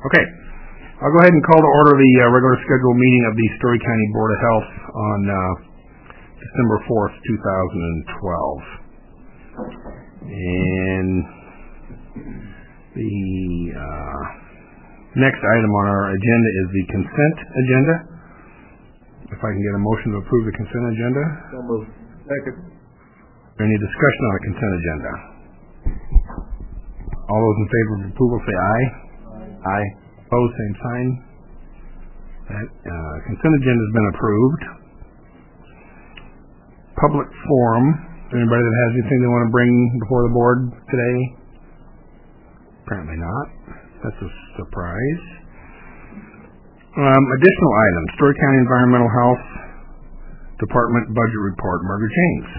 Okay. I'll go ahead and call to order the regular scheduled meeting of the Story County Board of Health on December 4th, 2012. And the next item on our agenda is the consent agenda. If I can get a motion to approve the consent agenda. So moved. Second. Any discussion on the consent agenda? All those in favor of approval say aye. Aye. Opposed, same sign. That consent agenda has been approved. Public forum. Anybody that has anything they want to bring before the board today? Apparently not. That's a surprise. Additional items. Story County Environmental Health Department Budget Report. Margaret James.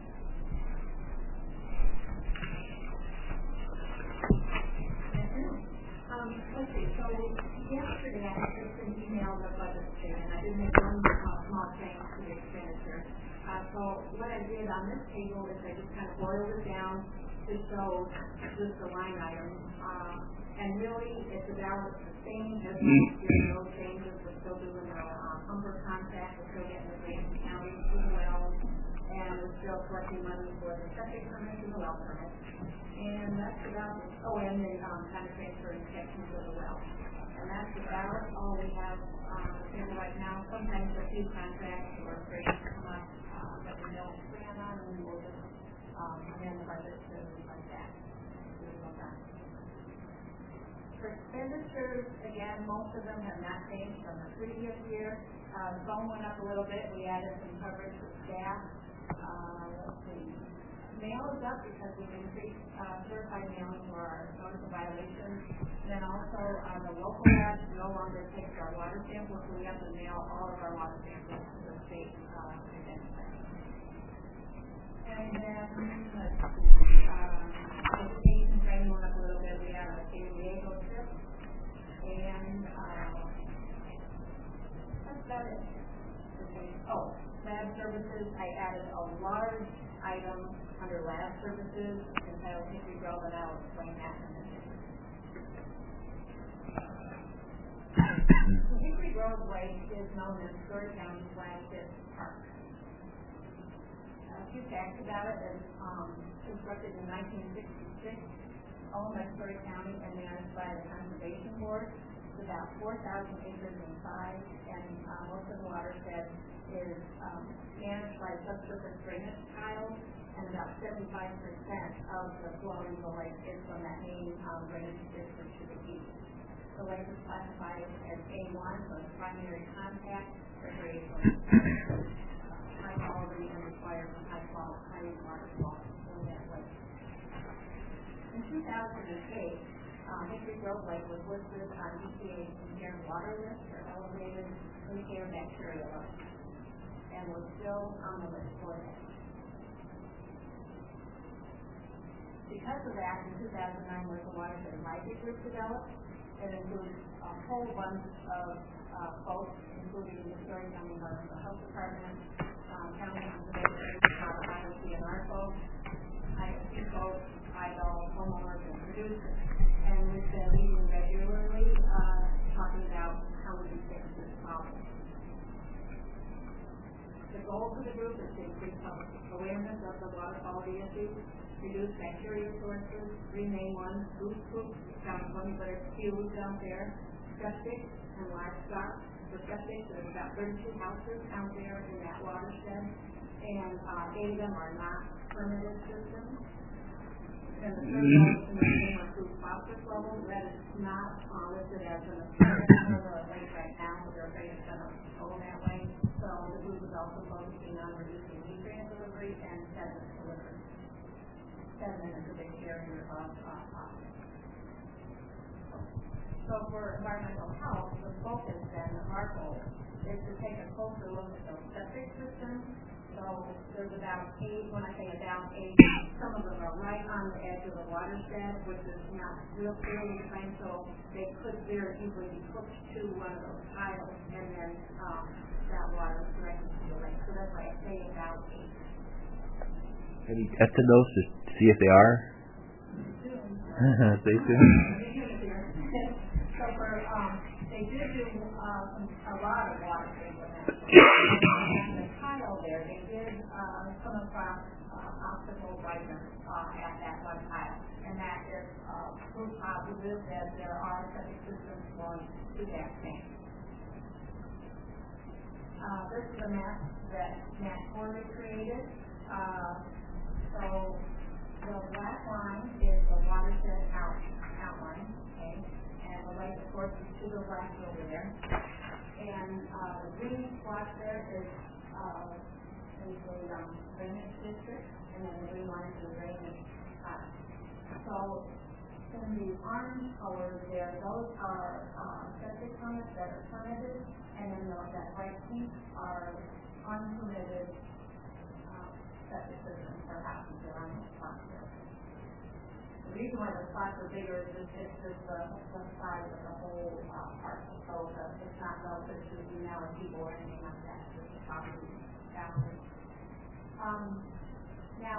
Just the line item, and really it's about the same as last year. No changes. We're still doing our Humber contract. We're still getting the Grant County as well, and we're still collecting money for the septic permit and the well permit. And that's about it. Oh, and then kind of transfer inspections of the well. And that's about all we have right now. Sometimes a few contracts or grants come up that we don't plan on, and we'll just amend the budget to like that. For expenditures, again, most of them have not changed from the previous year. Phone went up a little bit. We added some coverage for staff. Let's see. Mail is up because we've increased certified mailing for our notice of violations. And then also the local lab no longer takes our water samples, so we have to mail all of our water samples to the state again. And then, let's see, education training went up a little bit. We had a San Diego trip, and that's about it. Oh, lab services, I added a large item under lab services, and I'll think we drove it out, explain that in a minute. The Hickory Grove Lake is known as Story County's flagship park. A few facts about it. It's constructed in 1966, owned by Story County and managed by the Conservation Board. It's about 4,000 acres in size, and most of the watershed is managed by subsurface drainage tiles, and about 75% of the flowing of the lake is from that main drainage district to the east. The lake is classified as A1, so it's primary contact recreational. High quality and requires high water quality in that lake. In 2008, Hickory Grove Lake was listed on EPA's Impaired Water List for elevated impaired bacteria levels, and was still on the list for that. Because of that, in 2009 was the Watershed Advisory Group developed. It includes a whole bunch of folks, including the Story County Environmental Health Department, County Conservation, IOC and our folks, IOC folks, IDOL, homeowners, and producers. And we've been meeting regularly, talking about how we can fix this problem. The goal for the group is to increase public awareness of the water quality issues, reduce bacteria sources, three main ones, goose poop, down 20, but it's huge out there, septic and livestock. For septic, there's about 32 houses out there in that watershed, and 8 of them are not permitted systems. And the third one is to maintain our food phosphorus levels. That is not listed as an effective lake right now. They're afraid it's going to go that way. So the group is also focusing on reducing nutrient delivery and sediment delivery. Sediment is a big area of phosphorus. So for environmental health, the focus then of our goal is to take a closer look at those septic systems. So there's about 8, when I say about 8, some of them are right on the edge of the watershed, which is not real clearly defined, so they could very easily be hooked to one of those tiles, and then that water is directed to the lake. So that's why I say about 8. Have you tested those to see if they are? Soon. Stay tuned. So they did do a lot of water treatment. And the tile there, they did come across optical brightness at that one tile. And that is proof positive that there are septic systems going to that tank. This is a map that Matt Corley created. So the black line is the watershed outline, okay? And the light, of course, is to the left over there. And the green splotch there is the drainage district, and then the green line is the drainage. So in the orange colors there, those are septic permits that are permitted, and then that white pink are unpermitted septic systems for houses that are on the spot there. The reason why the spots are bigger is it's just the size of the whole parcel. So it's not relative to the amount of people or anything like that. It's just the property boundary. Now,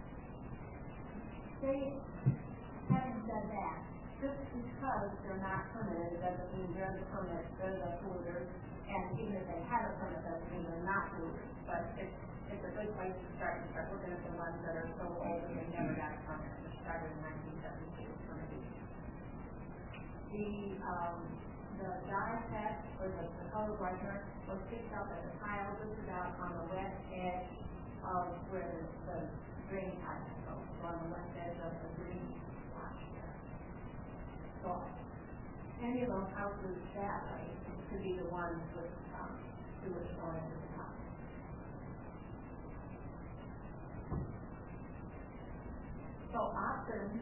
having said that, just because they're not permitted doesn't mean they're the permit, they're the polluters, and even if they have a permit doesn't mean they're not polluters. But it's a good place to start looking at the ones that are so old that they never got a permit, which started in 1972 from a beach. The dye set, or the color brightener, was picked up at the tile just about on the west edge of where the drain pipe goes, so on the west edge of the green splotch there. So any of those houses that way could be the ones with sewage going to the top. So options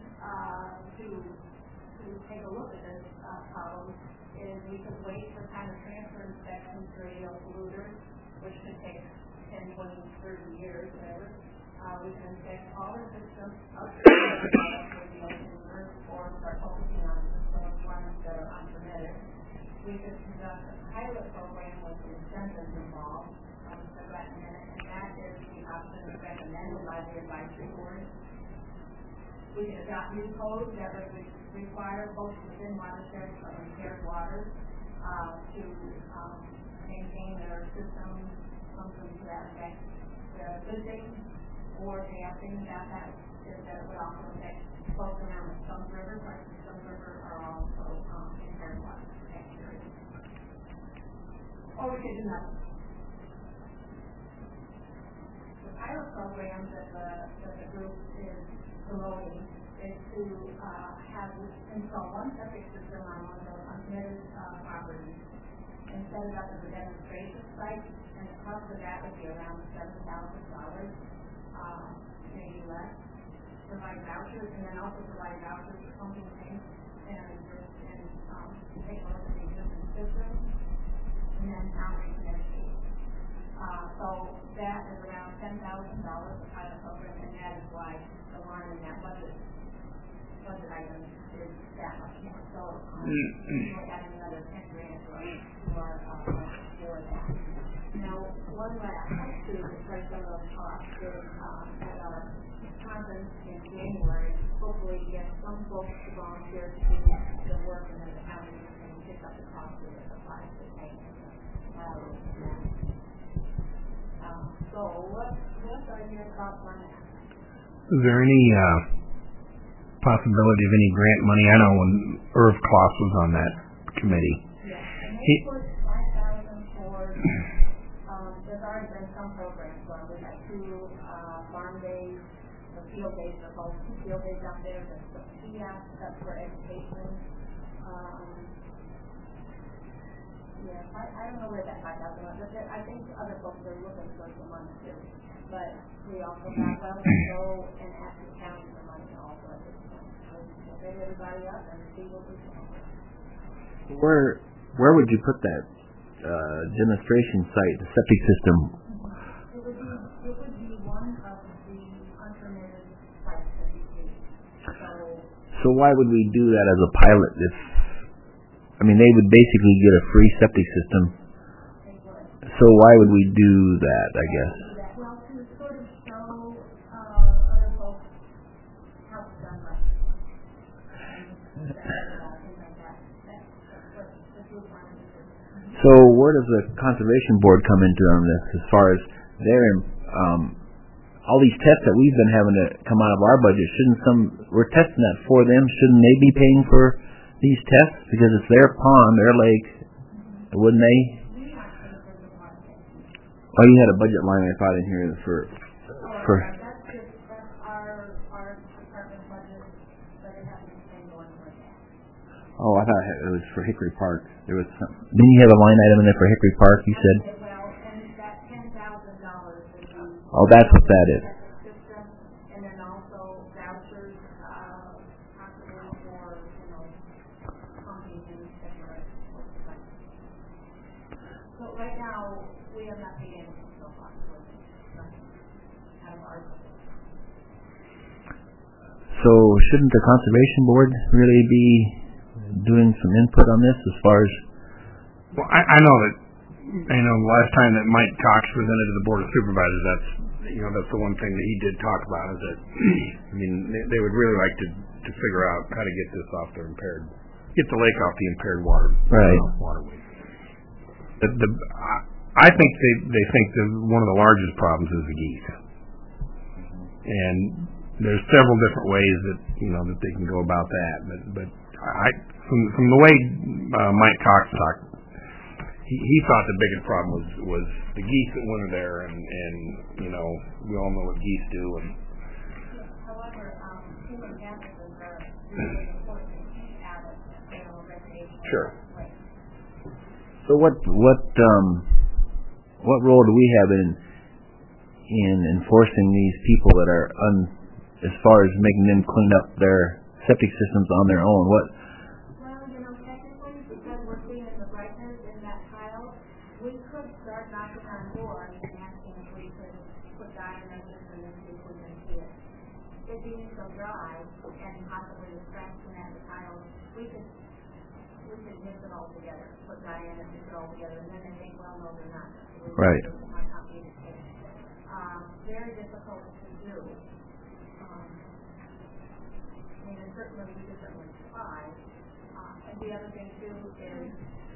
to take a look at this problem is we could wait for kind of transfer inspections for polluters, which could take 10, 20, 30 years, whatever. We can inspect all the systems of the polluters or start focusing on those ones that are unpermitted. We could conduct a pilot program with incentives involved, and that is the option recommended by the advisory board. We can adopt new codes that would require folks within watersheds or impaired waters to maintain their systems, something to that effect. The good thing or bad thing about that is that it would also affect folks around the Skunk River, parts of the Skunk River are also impaired water areas. Or we could do nothing. The pilot program that the group is promoting is to install one septic system on one of those unpermitted properties and set it up as a demonstration site, and the cost of that would be around $7,000, maybe less. Provide vouchers, and then also provide vouchers for pumping tanks and take a look at the existing system, and then outreach and educate. So that is around $10,000 a pilot program, and that is why the line in that budget item is that much more. So we're adding another $10,000 to our for that. Now, one way I hope to discuss some of those costs is at our conference in January, hopefully get some folks to volunteer to do the work, and then the county can pick up the cost of the supplies to take. So what are your thoughts on that? Is there any possibility of any grant money? I know when Irv Kloss was on that committee. Yes, and they put $5,000 for, there's already been some programs on. We have 2 farm days, the field days, the whole 2 field days out there, there's the kiosks up for education. Yeah, I don't know where that $5,000 went, but I think other folks are looking for some money too. But we also got well to go and ask the county for money also at this point. We'll bring everybody up and see what we can. Where would you put that demonstration site, the septic system? It would be one of the unpermitted sites that we see. So why would we do that as a pilot? They would basically get a free septic system. So why would we do that, I guess? Well, to sort of show other folks how it's done right. Things like that. what the group wanted to do. So where does the conservation board come into on this? As far as their all these tests that we've been having to come out of our budget, we're testing that for them? Shouldn't they be paying for these tests because it's their pond, their lake? Wouldn't they? We have to pay for the water testing. Oh, you had a budget line I thought in here for. That's our department budget, but it has to be spent going for that. Oh, I thought it was for Hickory Park. There was some. Didn't you have a line item in there for Hickory Park? You said. Well, and that $10,000 is Oh, that's what that is. system, and then also vouchers, possibly for, pumping and different sorts of things. So right now, we have not paid anything so far, so nothing out of our budget. So shouldn't the conservation board really be doing some input on this as far as? Well, I know the last time that Mike Cox presented to the Board of Supervisors, that's the one thing that he did talk about is that, they would really like to figure out how to get this off their get the lake off the impaired waterway. I think they think that one of the largest problems is the geese. And there's several different ways that they can go about that, but from the way Mike Cox talked, he thought the biggest problem was the geese that winter there, and we all know what geese do. And However, human campuses are really important out of recreation. Sure. So what role do we have in enforcing these people that are as far as making them clean up their septic systems on their own? Well, technically, because we're cleaning the brightness in that tile, we could start knocking on doors and asking if we could put dye in our system and see if we can see it. It being so dry and possibly the cracks in that tile, we could mix it all together, put dye in and mix it all together, and then they think, well, no, they're not. So Right. Very difficult to do. And certainly we could certainly try. And the other thing too is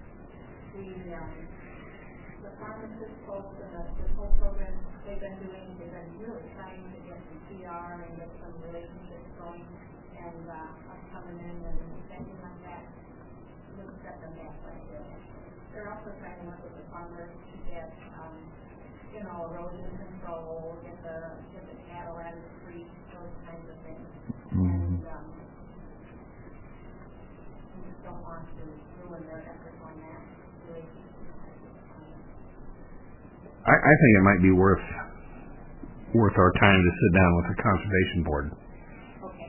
the pharmacist folks and this whole program they've been really trying to get some PR and get some relationships going, and us coming in and things like that would set them back like this. They're also trying to work with the farmers to get erosion control, get the cattle out of the creek, those kinds of things. And we just don't want to ruin their efforts on that. Really, I think it might be worth our time to sit down with the conservation board. Okay.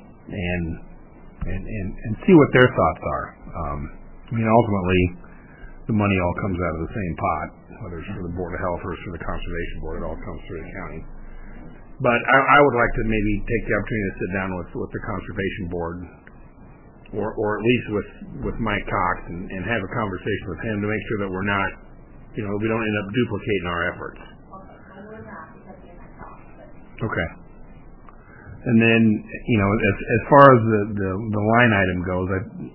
And see what their thoughts are. Ultimately, the money all comes out of the same pot, whether it's for the Board of Health or it's for the Conservation Board. It all comes through the county. But I would like to maybe take the opportunity to sit down with the Conservation Board, or at least with Mike Cox, and have a conversation with him to make sure that we're not, we don't end up duplicating our efforts. Okay. Well, we're not because we're not talking. Okay. And then, as far as the line item goes,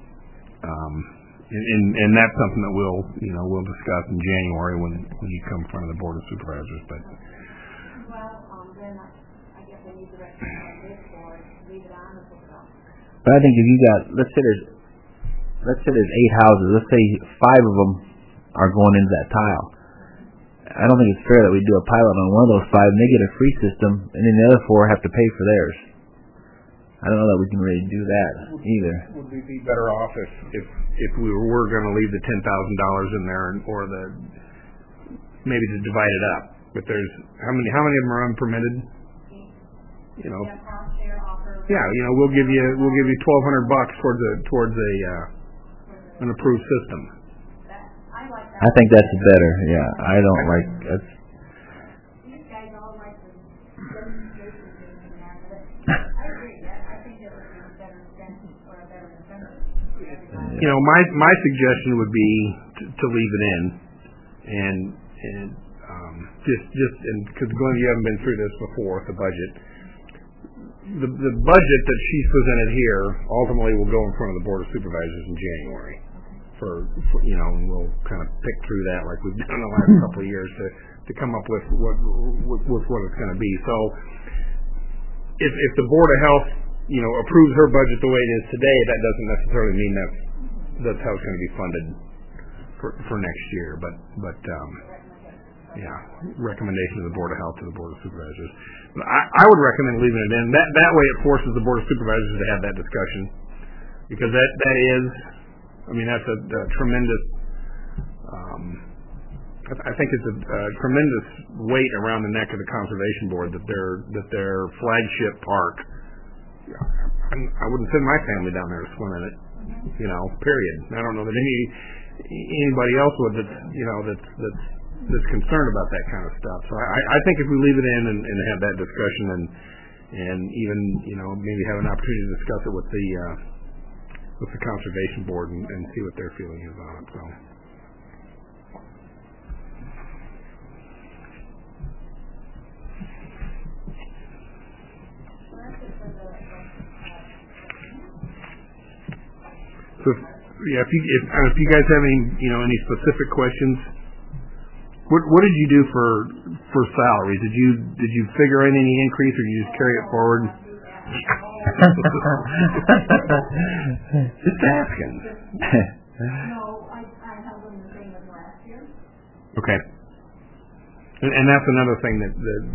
and that's something that we'll discuss in January when you come in front of the Board of Supervisors. But then I guess I need to recommend this or leave it on or put it off. But I think if you got, let's say there's 8 houses. Let's say 5 of them are going into that tile. I don't think it's fair that we do a pilot on one of those 5 and they get a free system, and then the other 4 have to pay for theirs. I don't know that we can really do that either. Would we be better off if we were going to leave the $10,000 in there, or maybe to divide it up? But there's how many of them are unpermitted? We'll give you $1,200 towards an approved system. I think that's better. Yeah, I don't like that's. These guys all like the demonstration things and that, but I agree. I think it would be a better incentive or a better incentive. My suggestion would be to leave it in, and just because Glenn, you haven't been through this before with the budget. The budget that she's presented here ultimately will go in front of the Board of Supervisors in January. and we'll kind of pick through that like we've done the last couple of years to come up with what it's going to be. So if the Board of Health, approves her budget the way it is today, that doesn't necessarily mean that's how it's going to be funded for next year. But recommendation of the Board of Health to the Board of Supervisors. But I would recommend leaving it in. That way it forces the Board of Supervisors to have that discussion, because that is, that's a tremendous. I think it's a tremendous weight around the neck of the Conservation Board that their flagship park. I wouldn't send my family down there to swim in it, period. I don't know that anybody else would that's concerned about that kind of stuff. So I think if we leave it in and have that discussion and even maybe have an opportunity to discuss it with the Conservation Board and see what their feeling is on it. So. So if you guys have any specific questions, what did you do for salaries? Did you figure in any increase, or did you just carry it forward? Just asking. No, I held them the same as last year. Okay. And that's another thing that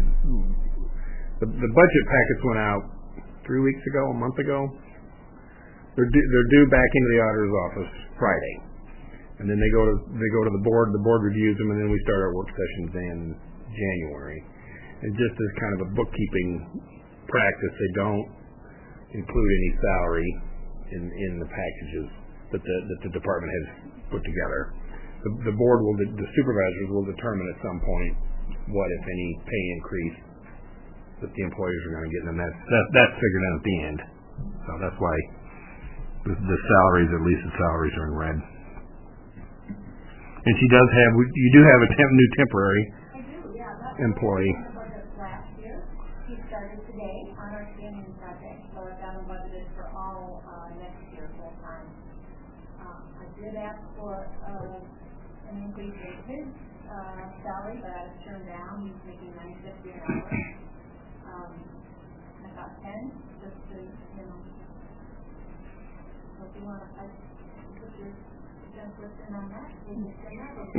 the budget packets went out 3 weeks ago, a month ago. They're due back into the auditor's office Friday, and then they go to the board. The board reviews them, and then we start our work sessions in January. And just as kind of a bookkeeping practice, they don't include any salary in the packages that the department has put together. The board the supervisors will determine at some point what, if any, pay increase that the employees are going to get, and that's figured out at the end. So that's why. The salaries, at least the salaries, are in red. And you do have a new temporary employee. Last year, he started today on our scanning project, so I've got him budgeted for all next year full time. I did ask for an increase in his salary, but I was turned down. He's making $9.50 an hour. I thought 10, just to if you want to put your template in on that, we can send that over.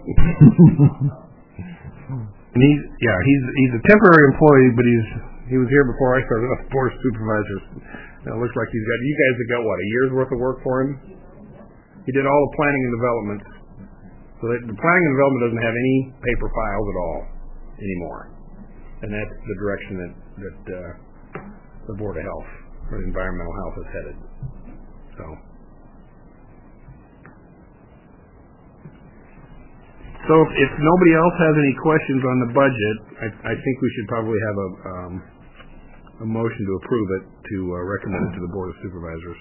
And he's a temporary employee, but he was here before I started on the Board of Supervisors. Now it looks like you guys have got a year's worth of work for him. He did all the planning and development. So the planning and development doesn't have any paper files at all anymore, and that's the direction that the Board of Health or Environmental Health is headed. So if nobody else has any questions on the budget, I think we should probably have a motion to approve it, to recommend it to the Board of Supervisors.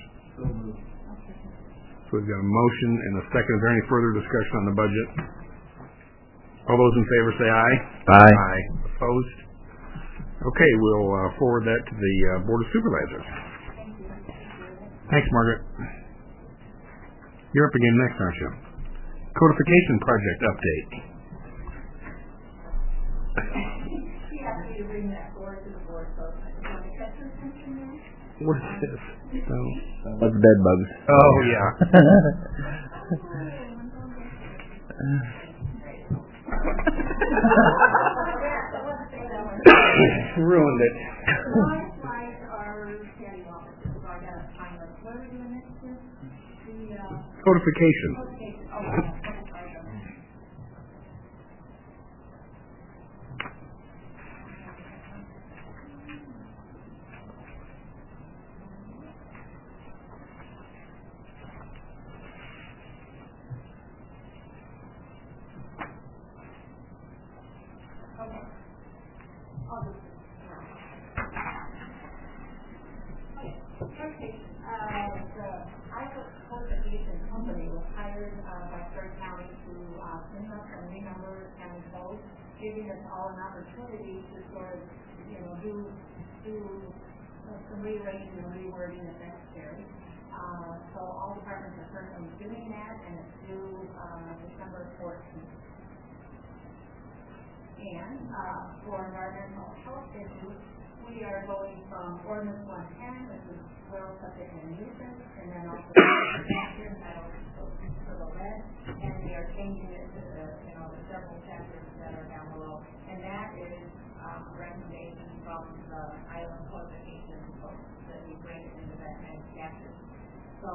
So we've got a motion and a second. Is there any further discussion on the budget? All those in favor say aye. Aye. Aye. Opposed? Okay, we'll forward that to the Board of Supervisors. Thanks, Margaret. You're up again next, aren't you? Codification project update. She asked me to bring that forward to the board, so I want to catch her attention there. What is this? That's bed bugs. Oh, yeah. Ruined it. Codification. Giving us all an opportunity to sort of, do some rewriting and rewording if necessary. So all departments are currently doing that, and it's due December 14th. And for environmental health issues, we are going from Ordinance 110, which is soil, septic, and nuisance, and then also chapters for the lead, and we are changing it to the several chapters that are down below, and that is recommendation from the island codification folks that we bring into that next chapter. So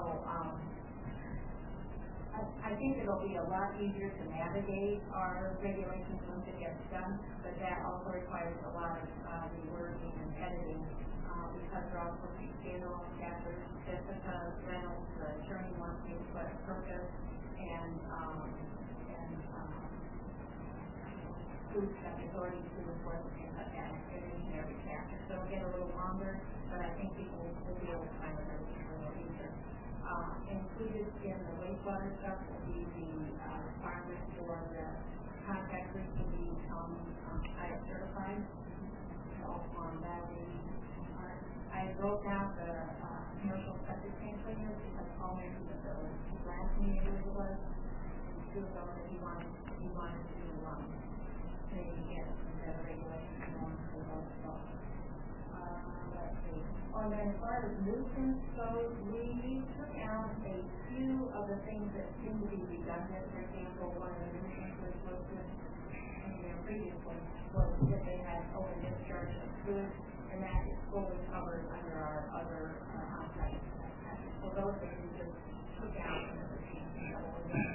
I think it'll be a lot easier to navigate our regulations once it gets done, but that also requires a lot of rewording and editing because they're all supposed to be standalone chapters. Jessica Reynolds, the attorney, wants me to put a purpose and who's got the authority to enforce and things like that in each and every chapter. So it'll get a little longer, but I think people will be able to find it a little easier. Included in the wastewater stuff will be the requirement for the contractors to become ISO certified. All on Valley. I wrote down the commercial septic tank cleaners because Paul mentioned that the last meeting it was two of those that he wanted to maybe get some better regulations going for those stuff. Let's see. And then as far as nuisance goes, we took out a few of the things that seem to be redundant. For example, one of the nuisances listed in their previous one was that they had open discharge of goods, and that is fully covered under our other on-site. So those things we just took out and the changes that were done.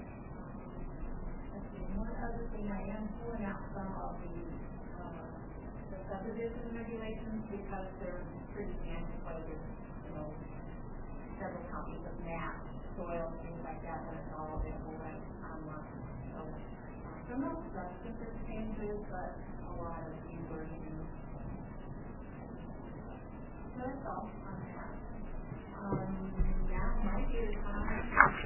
Let's see. One other thing, I am pulling out some of the subdivision regulations because they're pretty antiquated, several copies of maps, soil, things like that, when it's all available right online. So no substantive changes, but a lot of rewording. So that's all on that. Now might be the time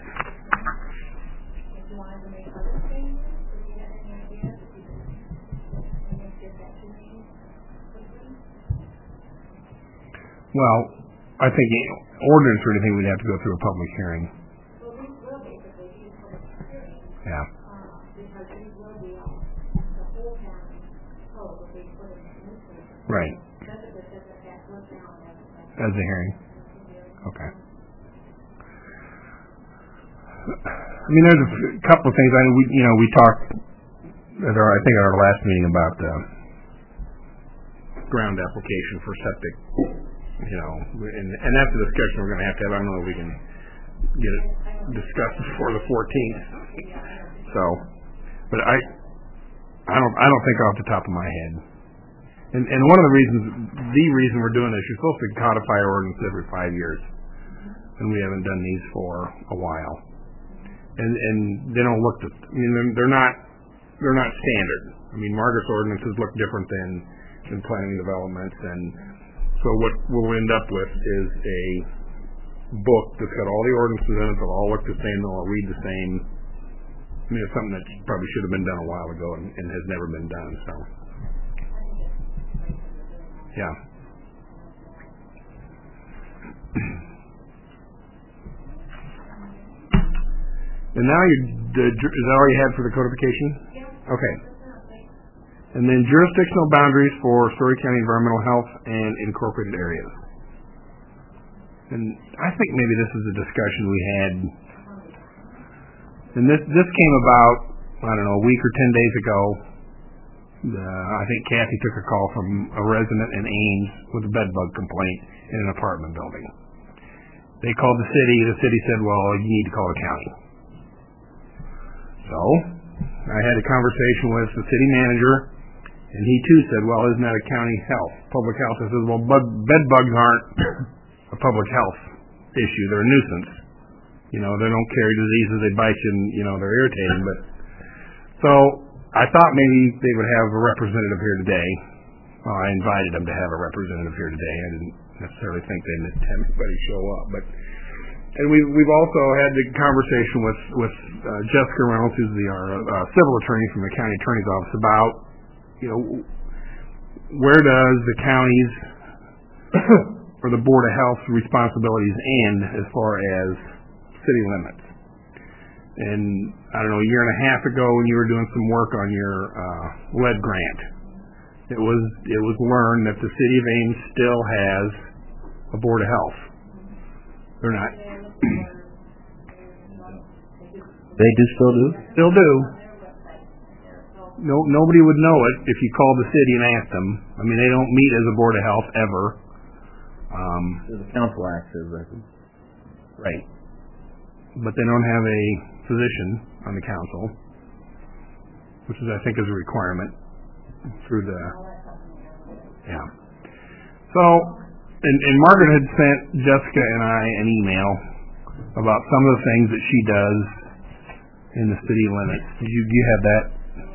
if you wanted to make other changes, if you had any ideas, if you could get that to me. Well, I think ordinance or anything we'd have to go through a public hearing. Well, these will basically be a public hearing. Yeah. Because these will be the whole county code will be put in the newspaper. Right. As a hearing. Okay. I mean, there's a couple of things. We talked at our last meeting about ground application for septic. And that's a discussion we're going to have. I don't know if we can get it discussed before the 14th. So, but I don't think off the top of my head. And one of the reason we're doing this, you're supposed to codify ordinance every 5 years, and we haven't done these for a while. And they don't look. They're not standard. Margaret's ordinances look different than planning developments, and so what we'll end up with is a book that's got all the ordinances in it. They'll all look the same. They'll all read the same. It's something that probably should have been done a while ago and has never been done. So, yeah. And now is that all you had for the codification? Yeah. Okay. And then jurisdictional boundaries for Story County environmental health and incorporated areas. And I think maybe this is a discussion we had. And this came about, a week or 10 days ago. I think Kathy took a call from a resident in Ames with a bed bug complaint in an apartment building. They called the city. The city said, well, you need to call the county. So I had a conversation with the city manager, and he too said, well, isn't that a county health, public health? I said, well, bed bugs aren't a public health issue. They're a nuisance. They don't carry diseases. They bite you and, they're irritating. But so I thought maybe they would have a representative here today. Well, I invited them to have a representative here today. I didn't necessarily think they'd have anybody show up. And we've also had the conversation with Jessica Reynolds, who's our civil attorney from the county attorney's office, about where does the county's or the Board of Health's responsibilities end as far as city limits. And I don't know, a year and a half ago when you were doing some work on your lead grant, it was learned that the city of Ames still has a Board of Health. They're not. They do still do? Still do. No, nobody would know it if you called the city and asked them. I mean, they don't meet as a Board of Health ever. The council acts as a... Right. But they don't have a position on the council, which is, I think, is a requirement through the... Yeah. So, and Margaret had sent Jessica and I an email about some of the things that she does in the city limits. Do you have that?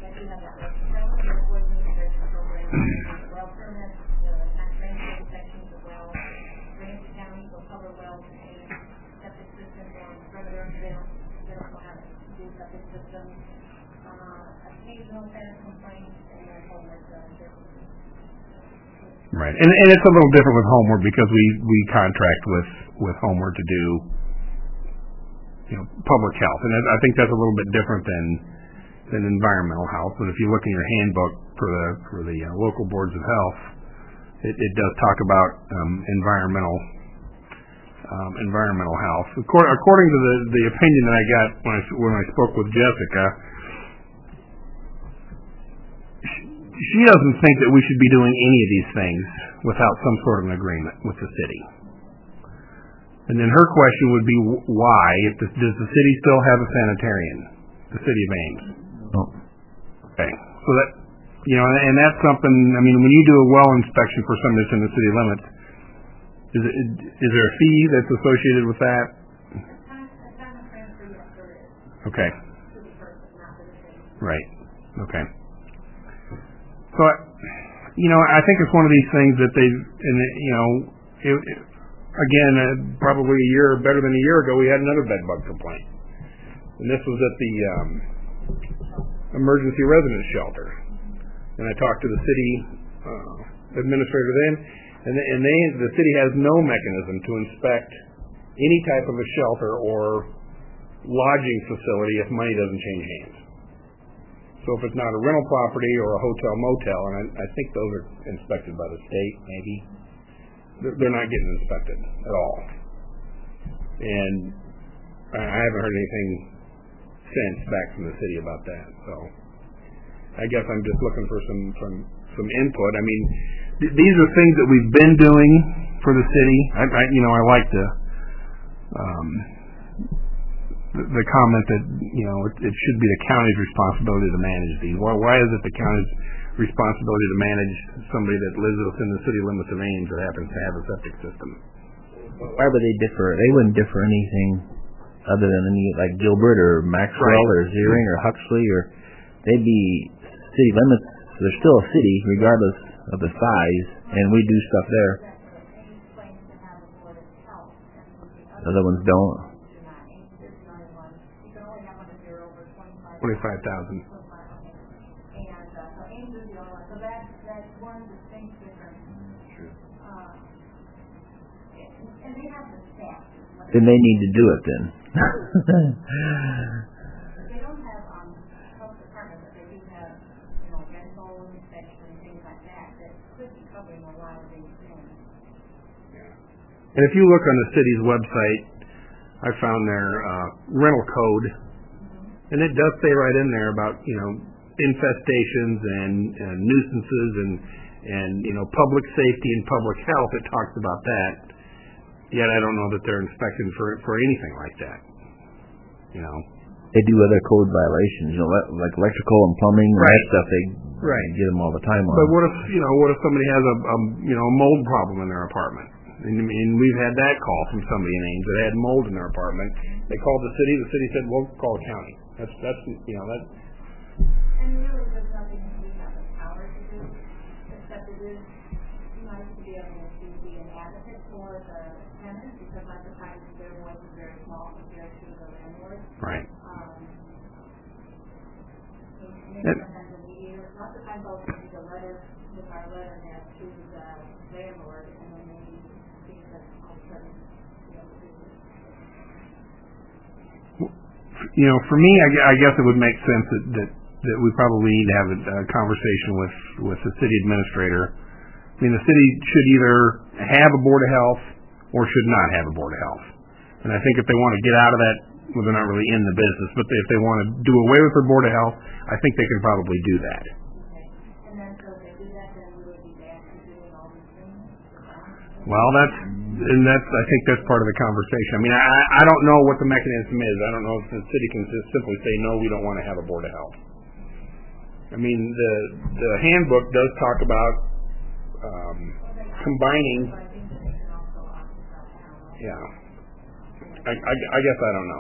Right, and it's a little different with Homeward because we contract with Homeward to do, public health, and I think that's a little bit different than environmental health. But if you look in your handbook for the local boards of health, it does talk about environmental health. According to the opinion that I got when I spoke with Jessica, she doesn't think that we should be doing any of these things without some sort of an agreement with the city. And then her question would be why? Does the city still have a sanitarian? The city of Ames? No. Okay. So that, and that's something, I mean, when you do a well inspection for somebody that's in the city limits, is there a fee that's associated with that? Okay. Right. Okay. So, I think it's one of these things that again, probably better than a year ago, we had another bed bug complaint. And this was at the emergency residence shelter. And I talked to the city administrator then, and the city has no mechanism to inspect any type of a shelter or lodging facility if money doesn't change hands. So if it's not a rental property or a hotel motel, and I think those are inspected by the state, maybe, they're not getting inspected at all. And I haven't heard anything since back from the city about that. So I guess I'm just looking for some input. I mean, these are things that we've been doing for the city. I like the comment that it should be the county's responsibility to manage these. Why is it the county's responsibility to manage somebody that lives within the city limits of Ames that happens to have a septic system? Why would they differ? They wouldn't differ anything other than any like Gilbert or Maxwell or Ziering or Huxley, or they'd be city limits. They're still a city regardless of the size, and we do stuff there. Other ones don't. 25,000. And Ames is the only one. So that's one distinct difference. And they have the staff. Then they need to do it then. They don't have health department, but they do have, dental inspection and things like that could be covering a lot of these things. And if you look on the city's website, I found their rental code. And it does say right in there about, infestations and nuisances and public safety and public health. It talks about that. Yet I don't know that they're inspecting for anything like that. They do other code violations, like electrical and plumbing and that stuff. They get them all the time on. But what if somebody has a mold problem in their apartment? And we've had that call from somebody in Ames that had mold in their apartment. They called the city. The city said, "Well, call the county." That's that. And really, there's nothing we have the power to do, except it is nice to be able to be an advocate for the tenants, because lots of times their voice is very small compared to the landlord. Right. Maybe sometimes a mediator. Lots of times I'll send a letter with our letterhead to the landlord, and then maybe that all of a sudden, For me, I guess it would make sense that we probably need to have a conversation with the city administrator. I mean, the city should either have a board of health or should not have a board of health. And I think if they want to get out of that, well, they're not really in the business, but if they want to do away with their board of health, I think they can probably do that. okay. And then so if they do that, then we would be back to doing all these things? Well, I think that's part of the conversation. I mean, I don't know what the mechanism is. I don't know if the city can just simply say, no, we don't want to have a board of health. I mean, the handbook does talk about combining. But I think that they can also opt out now. Yeah. I guess I don't know.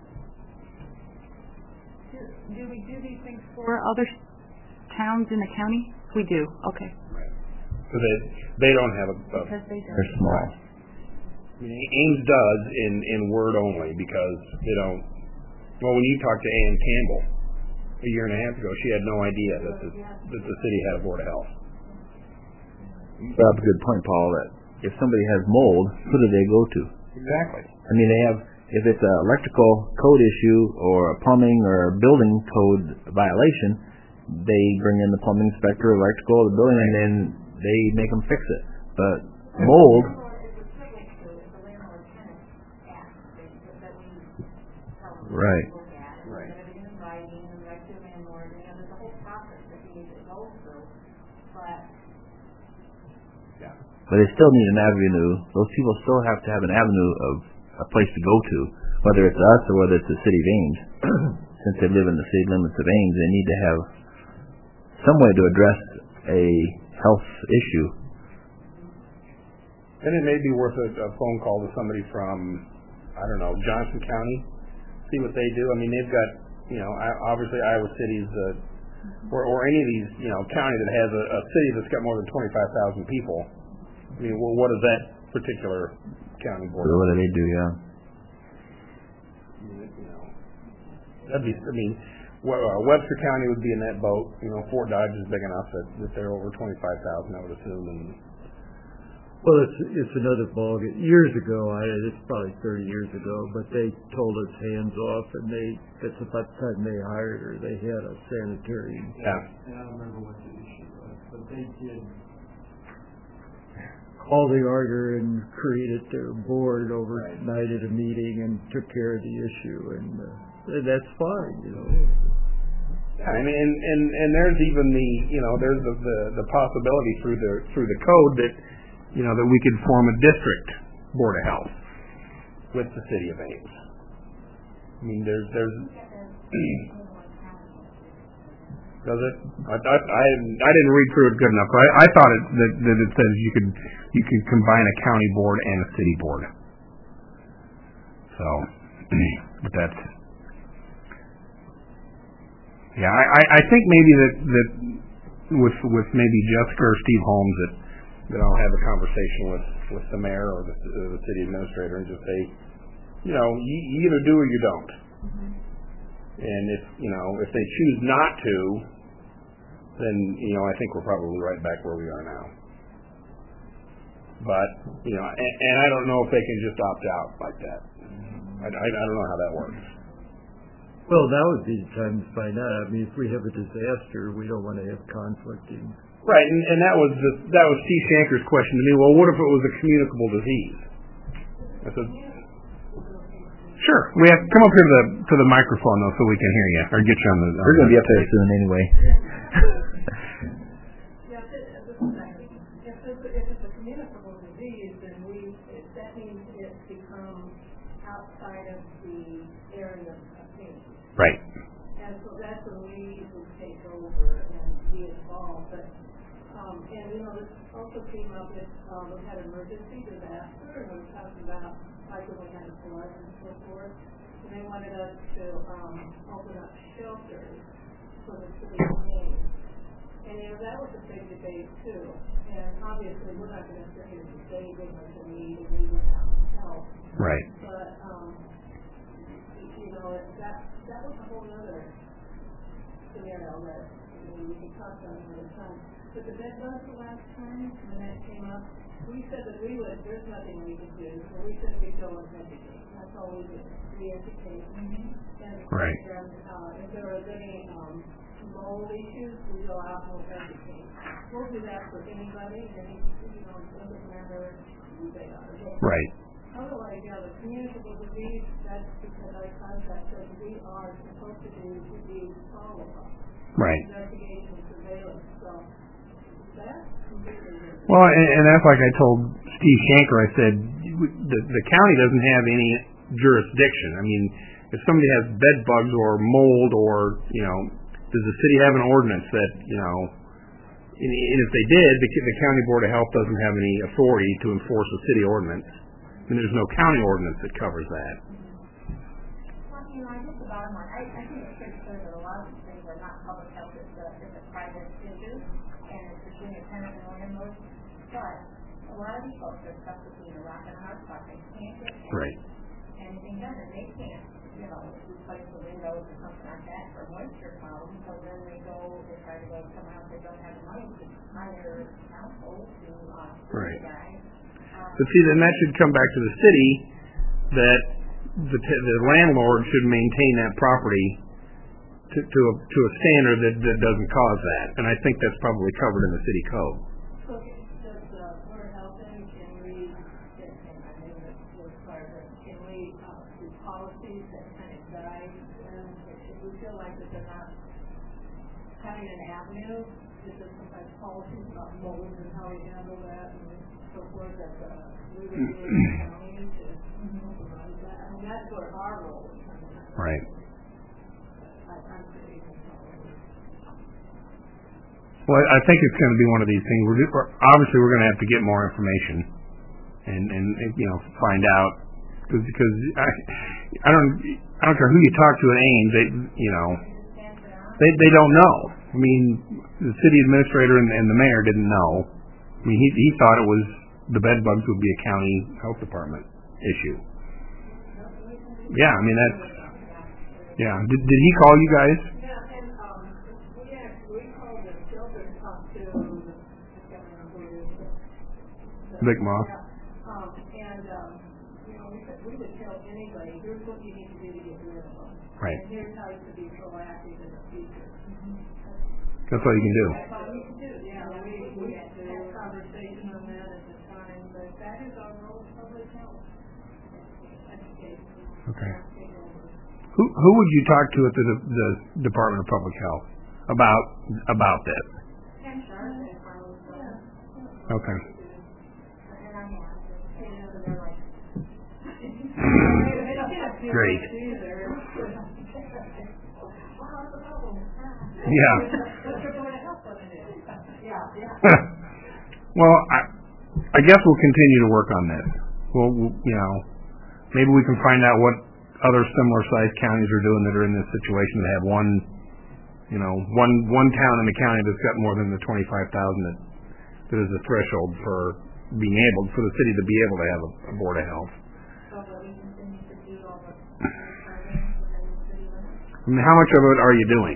Do we do these things for other towns in the county? We do. Okay. So they don't have a Because they do. They're small. I mean, Ames does in word only because they don't. Well, when you talked to Ann Campbell a year and a half ago, she had no idea that the city had a board of health. You brought up a good point, Paul, that if somebody has mold, who do they go to? Exactly. I mean, they have, if it's an electrical code issue or a plumbing or a building code violation, they bring in the plumbing inspector, electrical, the building, and then they make them fix it. But mold, right. But they still need an avenue. Those people still have to have an avenue of a place to go to, whether it's us or whether it's the city of Ames. Since they live in the city limits of Ames, they need to have some way to address a health issue. And it may be worth a phone call to somebody from, I don't know, Johnson County, see what they do. I mean, they've got, obviously Iowa City's, or any of these, county that has a city that's got more than 25,000 people. I mean, well, what does that particular county board? What do they do? Yeah. That'd be. I mean, Webster County would be in that boat. Fort Dodge is big enough that they're over 25,000, I would assume. And well, it's another ballgame. Years ago, it's probably 30 years ago, but they told us hands off, and that's about the time they hired her. They had a sanitary. Yeah. And I don't remember what the issue was, but they did call the order and created their board overnight at a meeting and took care of the issue, and that's fine, Yeah, I mean, and there's even there's the possibility through the code that that we could form a district board of health with the city of Ames. I mean, there's does it? I didn't read through it good enough. I thought that it says you could combine a county board and a city board. So, but that's I think maybe that with maybe Jessica or Steve Holmes that I'll have a conversation with the mayor or the city administrator and just say, you either do or you don't. And if they choose not to, then I think we're probably right back where we are now. But and I don't know if they can just opt out like that. I don't know how that works. Well, that would be the time to find out. I mean, if we have a disaster, we don't want to have conflicting. Right, and that was Steve Shanker's question to me. Well, what if it was a communicable disease? I said, sure. We have to come up here to the microphone though, so we can hear you or get you on the. We're going to be up there soon anyway. If it's a communicable disease, then that means it's become outside of the area of pain. Right. And so that's when we would take over and be involved. But this also came up with we had emergency disaster, and we were talking about like when we had a flood and so forth. And they wanted us to open up shelters for the city of Ames. And that was a big debate too. And obviously we're not going to sit here and say they must need and we would have help. Right. But that was a whole other scenario that we could talk about another time. But was the last time when that came up? we said that there's nothing we could do, so we said we'd go and educate. That's all we did, we educate. Right. And if there are any mold issues, we go out and we'll educate. We'll do that for anybody, and it doesn't matter who they are. Right. Otherwise, the communicable disease, that's because our contract says we are supposed to do disease follow-up. Right. Investigation, surveillance, so that's completely different. Well, and that's like I told Steve Shanker, I said, the county doesn't have any jurisdiction. I mean, if somebody has bed bugs or mold or, does the city have an ordinance that, and if they did, the county board of health doesn't have any authority to enforce a city ordinance. And there's no county ordinance that covers that. Well, I guess the bottom line, I think it's pretty clear that a lot of these things are not public health, it's a private issue, and it's between the tenant and landlord. But a lot of these folks are stuck between a rock and a hard spot. They can't get anything done, and they can't, replace the windows or something like that for moisture problems. So then they try to go somewhere else. They don't have the money to hire counsel to do the guy. But see, then that should come back to the city that the landlord should maintain that property to a standard that doesn't cause that. And I think that's probably covered in the city code. So does the Board of Health then, can we do policies that kind of guide them? If we feel like that they're not having an avenue, is there some kind of policies about mold and how we handle that and so forth that we would do in the county to provide that? I mean, that's where our role is. Right. I'm pretty Well, I think it's going to be one of these things. Obviously, we're going to have to get more information and find out because I don't care who you talk to at Ames, they don't know. I mean, the city administrator and the mayor didn't know. I mean, he thought it was the bed bugs would be a county health department issue. Yeah, I mean that's. Yeah, did he call you guys? Big Moth. We would tell anybody, here's what you need to do to get rid of them. Right. And here's how you can be proactive in the future. That's all you can do. That's all we can do, yeah. We had to have a conversation on that at the time, but that is our role of public health. Education. Okay. Who would you talk to at the Department of Public Health about this? Okay. Great. Yeah. Well, I guess we'll continue to work on this. We'll maybe we can find out what other similar sized counties are doing that are in this situation that have one town in the county that's got more than the 25,000 that is the threshold for being able for the city to be able to have a board of health. I mean, how much of it are you doing?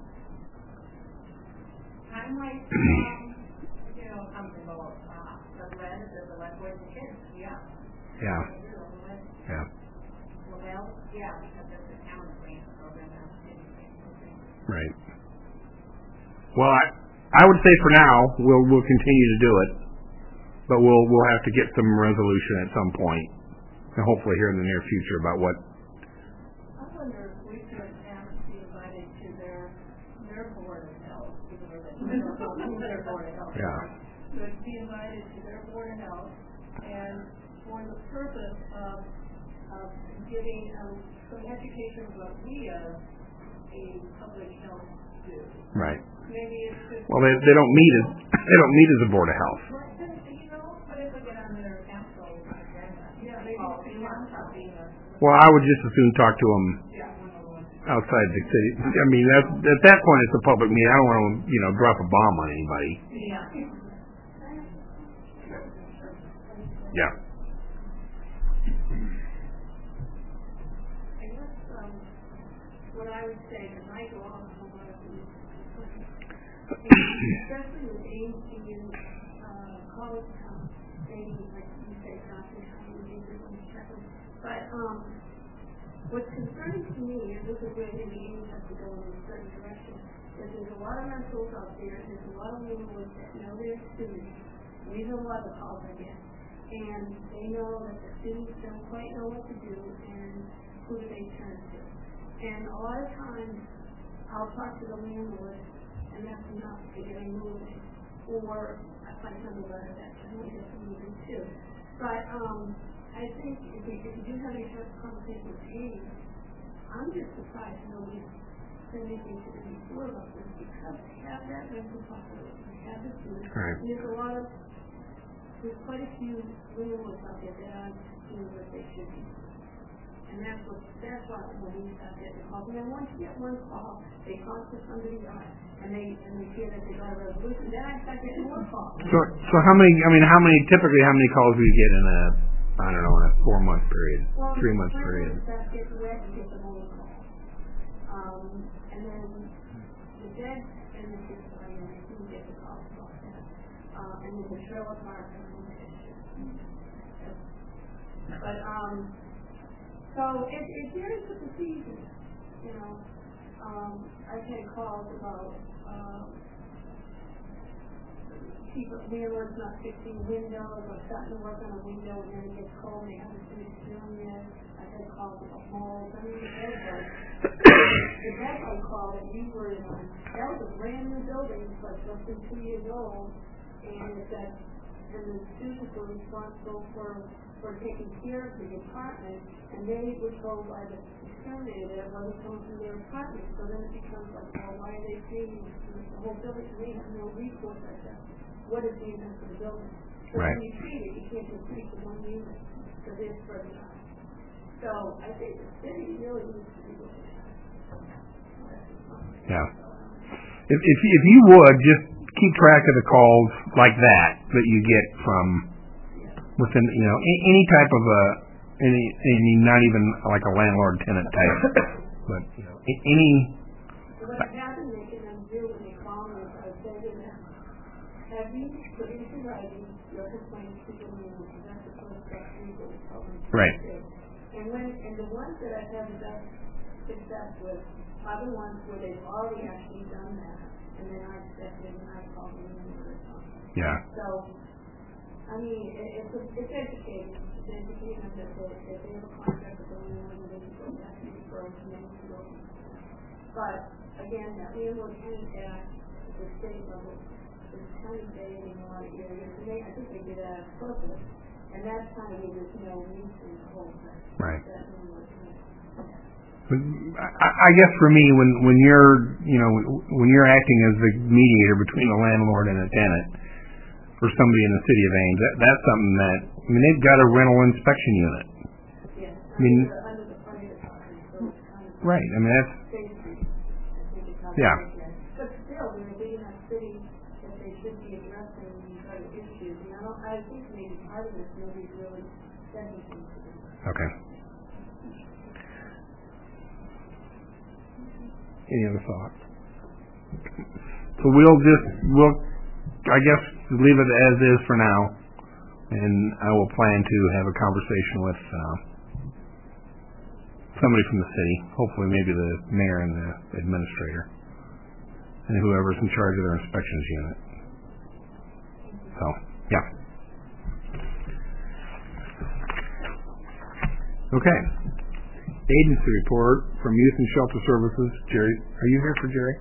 I'm like, something below the lead boys and kids, yeah. Yeah. Yeah. Well, yeah, because there's a town grant program that's right. Well, I would say for now we'll continue to do it, but we'll have to get some resolution at some point, and hopefully here in the near future about what. I wonder if we could be invited to their board of health, their board of health. Yeah. Could be invited to their board of health, and for the purpose of giving some education of what we as a public health do. Right. Maybe it's just well, they don't meet as a board of health. But if we get on their council agenda, Well, I would just as soon talk to them outside the city. I mean, at that point, it's a public meeting. I don't want to, drop a bomb on anybody. Yeah. I guess what I would say is I go on a lot of these, especially with AMCU college maybe, like you say, Johnson County, maybe we're going to check them. But what's concerning to me, and this is where the meeting has to go in a certain direction, is there's a lot of rentals out there, there's a lot of landlords that know their students, and these are a lot of calls I get, and they know that the students don't quite know what to do, and who do they turn to? And a lot of times, I'll talk to the landlord, and that's enough to get them moving. Or if I send a letter, that's enough to get them moving too. But I think if you do have a conversation with Amy, I'm just surprised nobody's said anything to them before about this, because they have that rental population, they have the students. Right. And there's quite a few landlords out there that aren't doing what they should be. And that's why when we start getting calls. And then once you get one call, they talk to somebody else, and they hear that they got a resolution. Then I start getting more calls. So how many typically how many calls do you get in a, I don't know, in a 4-month period, 3-month period? Well, that gets wet and get the phone call. And then the dead and the kids are in, they do get the calls about that. And then the trailer park and the issue. But so it varies with the season, you know. I've had calls about landlords not fixing windows or starting to work on a window and then it gets cold and they haven't finished doing it. I've had calls about molds. I mean, the deadline call that you were in, that was a brand new building, it's like less than 2 years old, and the students were responsible for taking care of the apartment, and they were told by the exterminator that it wasn't coming from their apartment. So then it becomes like, well, why are they paying the whole building? They have no recourse like that. What is the event for the building? So right. when you treat it, you can't just treat the one unit, because they're spread out. So I think the city really needs to be looking at it. Yeah. If you would just keep track of the calls like that you get from within, you know, any type of any not even like a landlord tenant type, but you know, any. What I have been making them do when they call me is I say to them, have you put into writing your complaints to the landlord? That's the first step legal. Right. And the ones that I've had the best success with are the ones where they've already actually done that, and then I accepted and I called them and they responded. Yeah. So, I mean, it's educating. It's educating them that if they have a contract with the landlord, they can go back and refer to them to go. But again, that landlord tenant act at the state level is kind of vague in a lot of areas. And I think they did that on purpose, and that's kind of where there's no use in the whole thing. Right. That landlord tenant. I guess for me, when you're acting as the mediator between a landlord and a tenant, or somebody in the city of Ames, that's something that, I mean, they've got a rental inspection unit. Yeah. I mean, Under the fire department, so it's kind of right. I mean, that's safety. I think it's not yeah. But still, when they in that city, that they should be addressing these other issues. And I think maybe part of this nobody's really said anything to them. Okay. Any other thoughts? So we'll I guess leave it as is for now, and I will plan to have a conversation with somebody from the city, hopefully maybe the mayor and the administrator, and whoever's in charge of their inspections unit. So, yeah. Okay. Agency report from Youth and Shelter Services. Jerry, are you here for Jerry?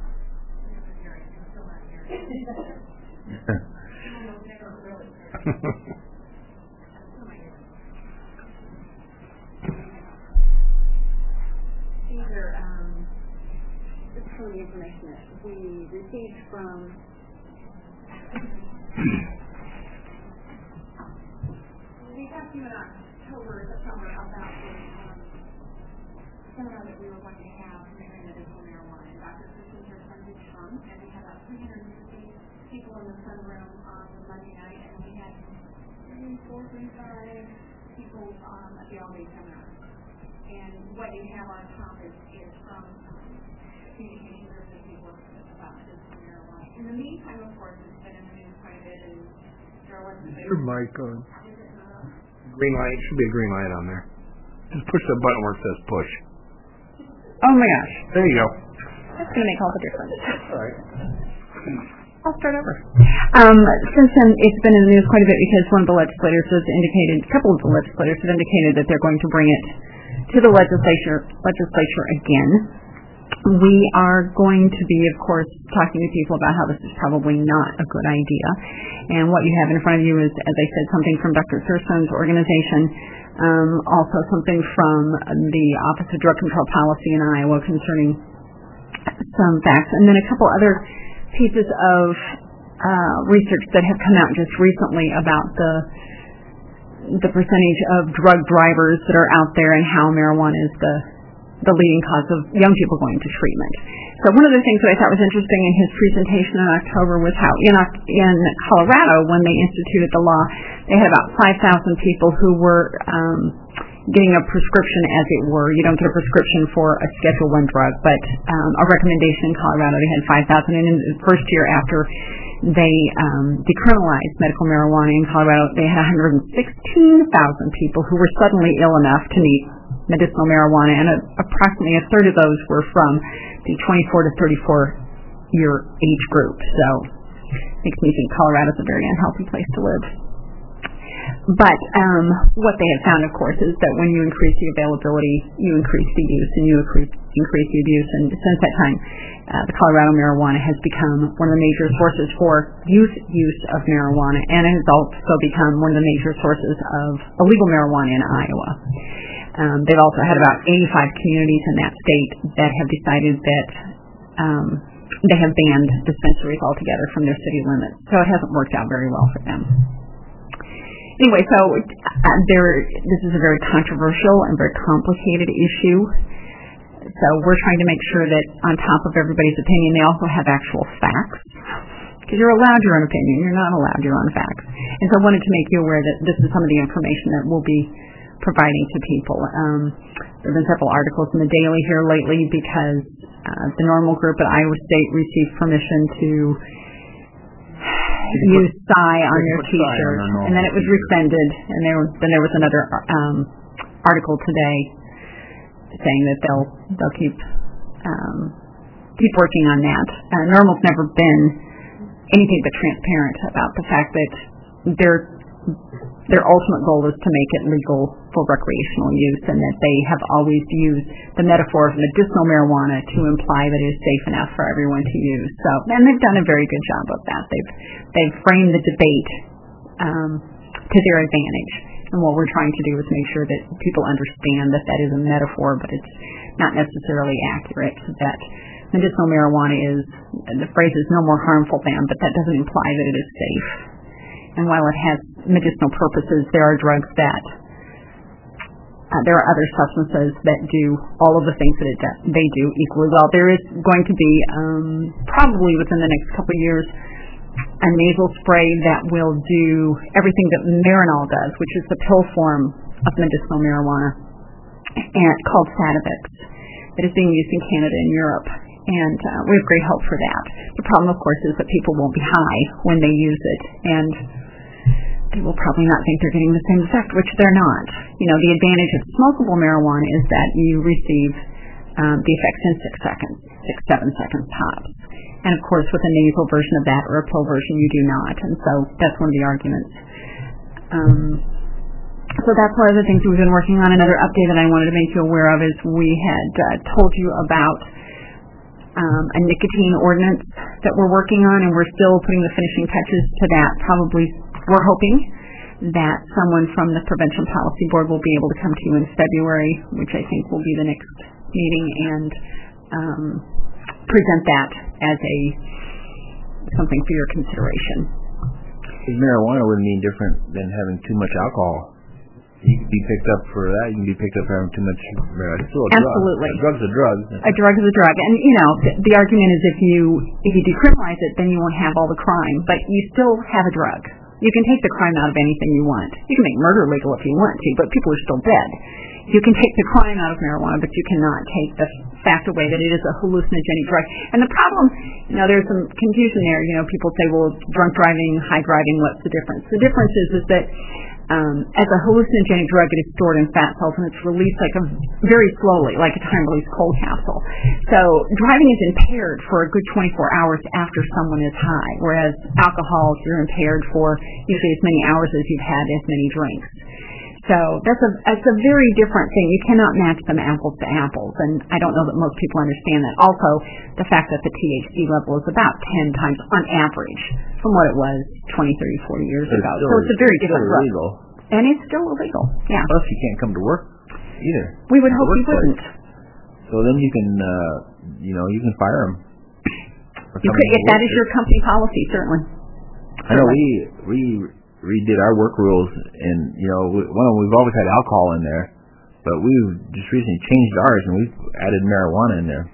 These are this is some of the information that we received from we asked you in October, September about the seminar that we were going to have concerning medicinal marijuana. And Dr. Christian here from the Trump, and we had about 350 people in the sunroom on the Monday night, and we had 35 people at the all-day seminar. And what you have on top is from communication groups that we work with about medicinal marijuana. In the meantime, of course, it's been in the news quite a bit, and Your mic on. Green light, should be a green light on there. Just push the button where it says push. Oh my gosh. There you go. That's going to make all the difference. All right. I'll start over. Since then, it's been in the news quite a bit because one of the legislators has indicated, a couple of the legislators have indicated that they're going to bring it to the legislature again. We are going to be, of course, talking to people about how this is probably not a good idea. And what you have in front of you is, as I said, something from Dr. Thurston's organization, also something from the Office of Drug Control Policy in Iowa concerning some facts, and then a couple other pieces of research that have come out just recently about the percentage of drug drivers that are out there and how marijuana is the leading cause of young people going to treatment. So one of the things that I thought was interesting in his presentation in October was how in Colorado, when they instituted the law, they had about 5,000 people who were getting a prescription, as it were. You don't get a prescription for a Schedule I drug, but a recommendation in Colorado, they had 5,000. And in the first year after they decriminalized medical marijuana in Colorado, they had 116,000 people who were suddenly ill enough to need medicinal marijuana, and approximately a third of those were from the 24 to 34 year age group. So it makes me think Colorado's a very unhealthy place to live. But what they have found, of course, is that when you increase the availability, you increase the use, and you increase the abuse. And since that time, the Colorado marijuana has become one of the major sources for youth use of marijuana, and it has also become one of the major sources of illegal marijuana in Iowa. They've also had about 85 communities in that state that have decided that they have banned dispensaries altogether from their city limits. So it hasn't worked out very well for them. Anyway, so this is a very controversial and very complicated issue. So we're trying to make sure that on top of everybody's opinion, they also have actual facts. Because you're allowed your own opinion, you're not allowed your own facts. And so I wanted to make you aware that this is some of the information that we'll be providing to people. There have been several articles in the Daily here lately because the Normal Group at Iowa State received permission to use Psy on their T-shirt, and then it was rescinded. And then there was another article today saying that they'll keep working on that. Normal's never been anything but transparent about the fact that their ultimate goal is to make it legal for recreational use, and that they have always used the metaphor of medicinal marijuana to imply that it is safe enough for everyone to use. So, and they've done a very good job of that. They've framed the debate to their advantage, and what we're trying to do is make sure that people understand that that is a metaphor, but it's not necessarily accurate. That medicinal marijuana is, the phrase is no more harmful than, but that doesn't imply that it is safe. And while it has medicinal purposes, there are drugs that, there are other substances that do all of the things that they do equally well. There is going to be, probably within the next couple of years, a nasal spray that will do everything that Marinol does, which is the pill form of medicinal marijuana, and called Sativex, that is being used in Canada and Europe. And we have great hope for that. The problem, of course, is that people won't be high when they use it, and they will probably not think they're getting the same effect, which they're not. You know, the advantage of smokable marijuana is that you receive the effects in 6, 7 seconds tops. And of course, with a nasal version of that or a pill version, you do not. And so that's one of the arguments. So that's one of the things we've been working on. Another update that I wanted to make you aware of is we had told you about a nicotine ordinance that we're working on, and we're still putting the finishing touches to that. Probably, we're hoping that someone from the Prevention Policy Board will be able to come to you in February, which I think will be the next meeting, and present that as something for your consideration. Marijuana would mean different than having too much alcohol. You can be picked up for that. You can be picked up for having too much marijuana. It's still a Absolutely. drug. A drug's a drug. A drug is a drug. And, you know, the argument is if you decriminalize it, then you won't have all the crime. But you still have a drug. You can take the crime out of anything you want. You can make murder legal if you want to, but people are still dead. You can take the crime out of marijuana, but you cannot take the fact away that it is a hallucinogenic drug. And the problem, there's some confusion there. People say, well, drunk driving, high driving, what's the difference? The difference is that as a hallucinogenic drug, it is stored in fat cells and it's released very slowly, like a time-release cold capsule. So driving is impaired for a good 24 hours after someone is high, whereas alcohol, you're impaired for usually as many hours as you've had as many drinks. So that's a very different thing. You cannot match them apples to apples, and I don't know that most people understand that. Also, the fact that the THC level is about 10 times on average from what it was 20, 30, 40 years ago. So it's a very different drug. Illegal. And it's still illegal, yeah. Plus, you can't come to work either. We would hope you wouldn't. So then you can, you can fire them. You could, if that is your company policy, certainly. I know we redid our work rules, and we've always had alcohol in there, but we've just recently changed ours, and we've added marijuana in there.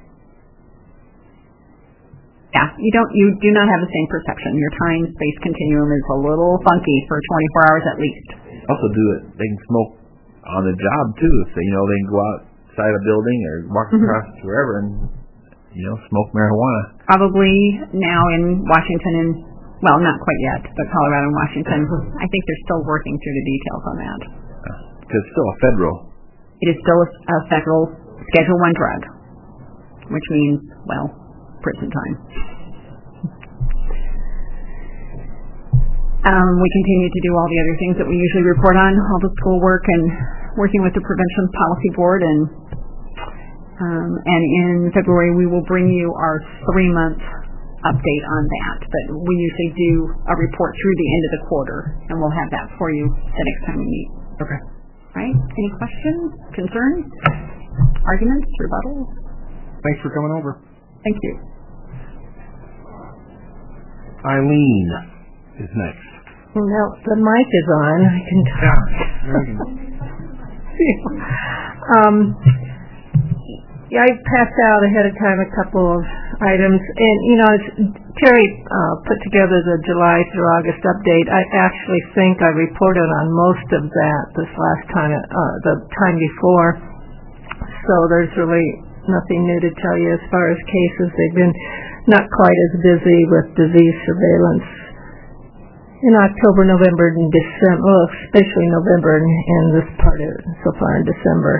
Yeah, you do not have the same perception. Your time-space continuum is a little funky for 24 hours at least. Also, they can smoke on the job too. If they can go outside a building or walk across wherever and smoke marijuana. Probably now in Washington and. Well, not quite yet, but Colorado and Washington, I think they're still working through the details on that. Because it's still a federal. It is still a federal Schedule I drug, which means, prison time. We continue to do all the other things that we usually report on, all the schoolwork and working with the Prevention Policy Board. And in February, we will bring you our 3-month update on that, but we usually do a report through the end of the quarter, and we'll have that for you the next time we meet. Okay. Right? Any questions, concerns, arguments, rebuttals? Thanks for coming over. Thank you. Eileen is next. Well, now the mic is on. I can talk. I passed out ahead of time a couple of items, and Terry put together the July through August update. I actually think I reported on most of that this last time, the time before. So there's really nothing new to tell you as far as cases. They've been not quite as busy with disease surveillance in October, November, and December. Well, especially November and this part of so far in December.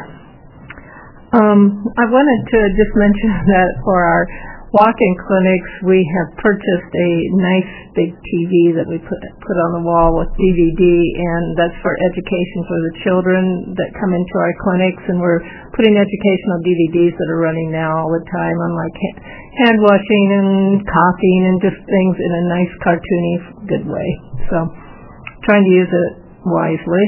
I wanted to just mention that for our walk-in clinics, we have purchased a nice big TV that we put on the wall with DVD, and that's for education for the children that come into our clinics, and we're putting educational DVDs that are running now all the time on like hand washing and coughing and just things in a nice cartoony good way. So trying to use it wisely.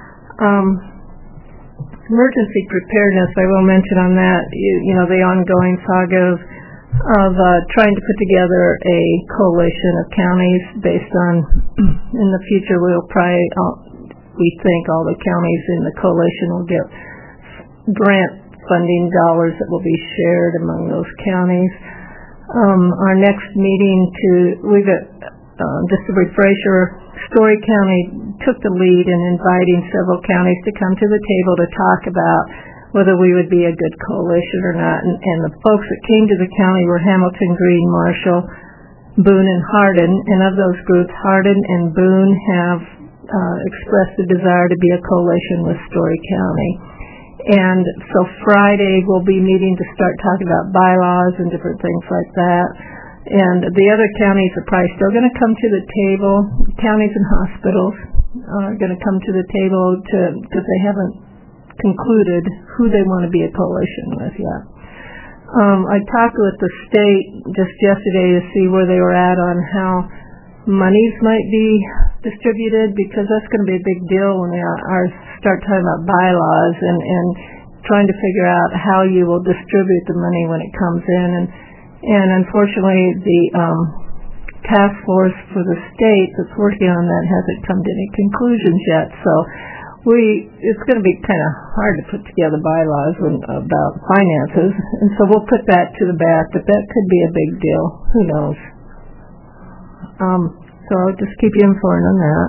Emergency preparedness, I will mention on that, the ongoing saga of trying to put together a coalition of counties based on, in the future we think all the counties in the coalition will get grant funding dollars that will be shared among those counties. Our next meeting just a refresher, Story County took the lead in inviting several counties to come to the table to talk about whether we would be a good coalition or not. And the folks that came to the county were Hamilton, Greene, Marshall, Boone, and Hardin. And of those groups, Hardin and Boone have expressed a desire to be a coalition with Story County. And so Friday we'll be meeting to start talking about bylaws and different things like that. And the other counties are probably still going to come to the table. Counties and hospitals are going to come to the table because they haven't concluded who they want to be a coalition with yet. I talked with the state just yesterday to see where they were at on how monies might be distributed, because that's going to be a big deal when they start talking about bylaws and trying to figure out how you will distribute the money when it comes in. And unfortunately, the task force for the state that's working on that hasn't come to any conclusions yet. So it's going to be kind of hard to put together bylaws about finances. And so we'll put that to the back, but that could be a big deal. Who knows? So I'll just keep you informed on that.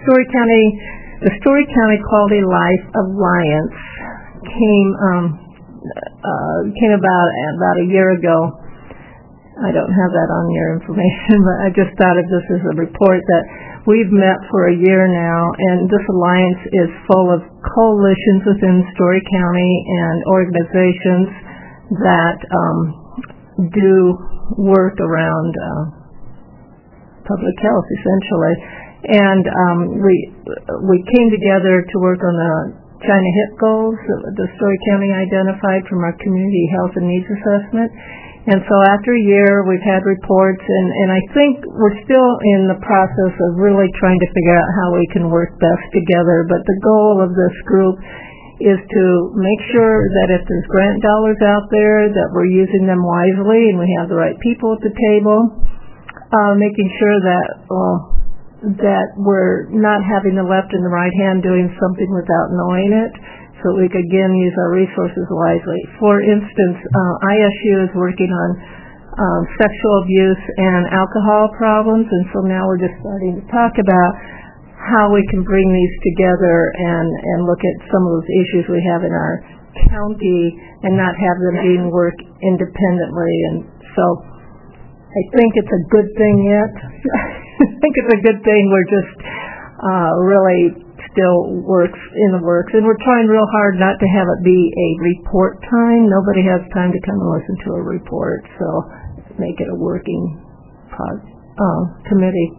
The Story County Quality Life Alliance came about a year ago. I don't have that on your information, but I just thought of this as a report that we've met for a year now, and this alliance is full of coalitions within Story County and organizations that do work around public health, essentially. And we came together to work on the China HIP goals that the Story County identified from our community health and needs assessment. And so after a year, we've had reports, and I think we're still in the process of really trying to figure out how we can work best together. But the goal of this group is to make sure that if there's grant dollars out there, that we're using them wisely and we have the right people at the table, making sure that we're not having the left and the right hand doing something without knowing it, so we could again use our resources wisely. For instance, ISU is working on sexual abuse and alcohol problems, and so now we're just starting to talk about how we can bring these together and look at some of those issues we have in our county and not have them being worked independently. And so I think it's a good thing yet. I think it's a good thing. We're just really still works in the works, and we're trying real hard not to have it be a report time. Nobody has time to come and listen to a report, so make it a working committee.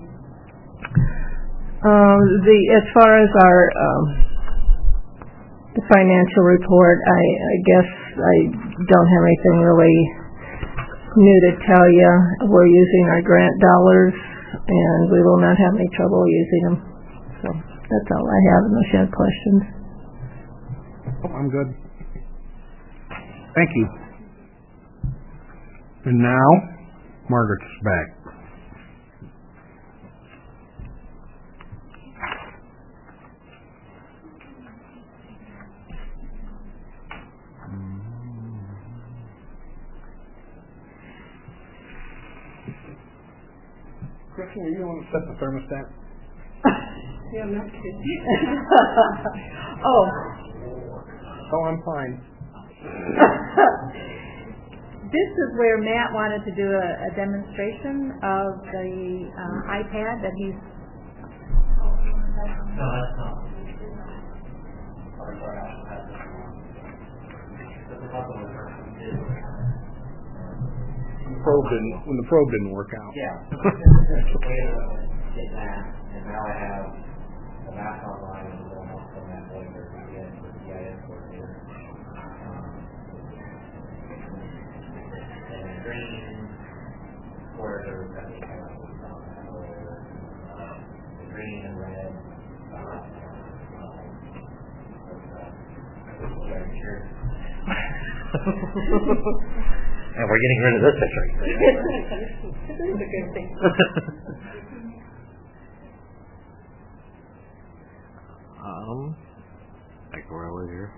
As far as our the financial report, I guess I don't have anything really new to tell you. We're using our grant dollars, and we will not have any trouble using them. So that's all I have, unless you have questions. I'm good. Thank you. And now, Margaret's back. Kristen, are you going to set the thermostat? Yeah, I'm not kidding. Oh, I'm fine. This is where Matt wanted to do a demonstration of the iPad that he's... No, that's not. When the probe didn't work out. Yeah. Get that, and now I have the map online and we'll help from that later to get the GIS coordinator. And the green corridors that we have earlier, the green and red. And we're getting rid of this picture. This is a good thing. Like where was here?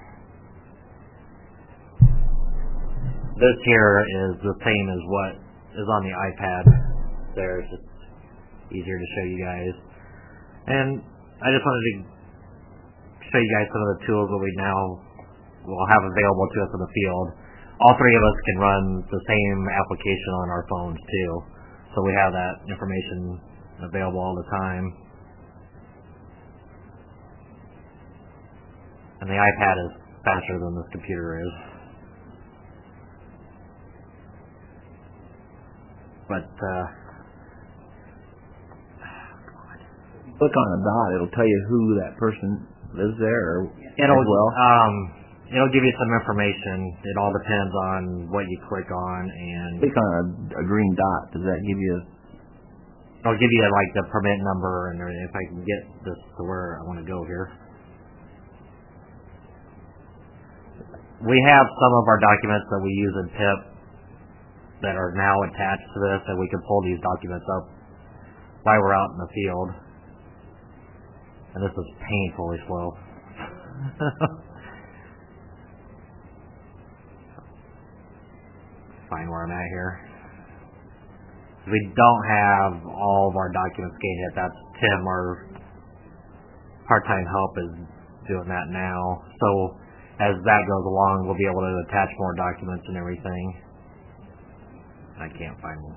This here is the same as what is on the iPad. There, it's just easier to show you guys. And I just wanted to show you guys some of the tools that we now will have available to us in the field. All three of us can run the same application on our phones too, so we have that information available all the time. And the iPad is faster than this computer is. But click on a dot, it'll tell you who that person lives there, or it'll give you some information. It all depends on what you click on. And click on a green dot. Does that give you? It'll give you like the permit number and everything. If I can get this to where I want to go here. We have some of our documents that we use in PIP that are now attached to this, and we can pull these documents up while we're out in the field. And this is painfully slow. Find where I'm at here. We don't have all of our documents scanned yet. That's Tim, our part-time help, is doing that now. So as that goes along, we'll be able to attach more documents and everything. I can't find one.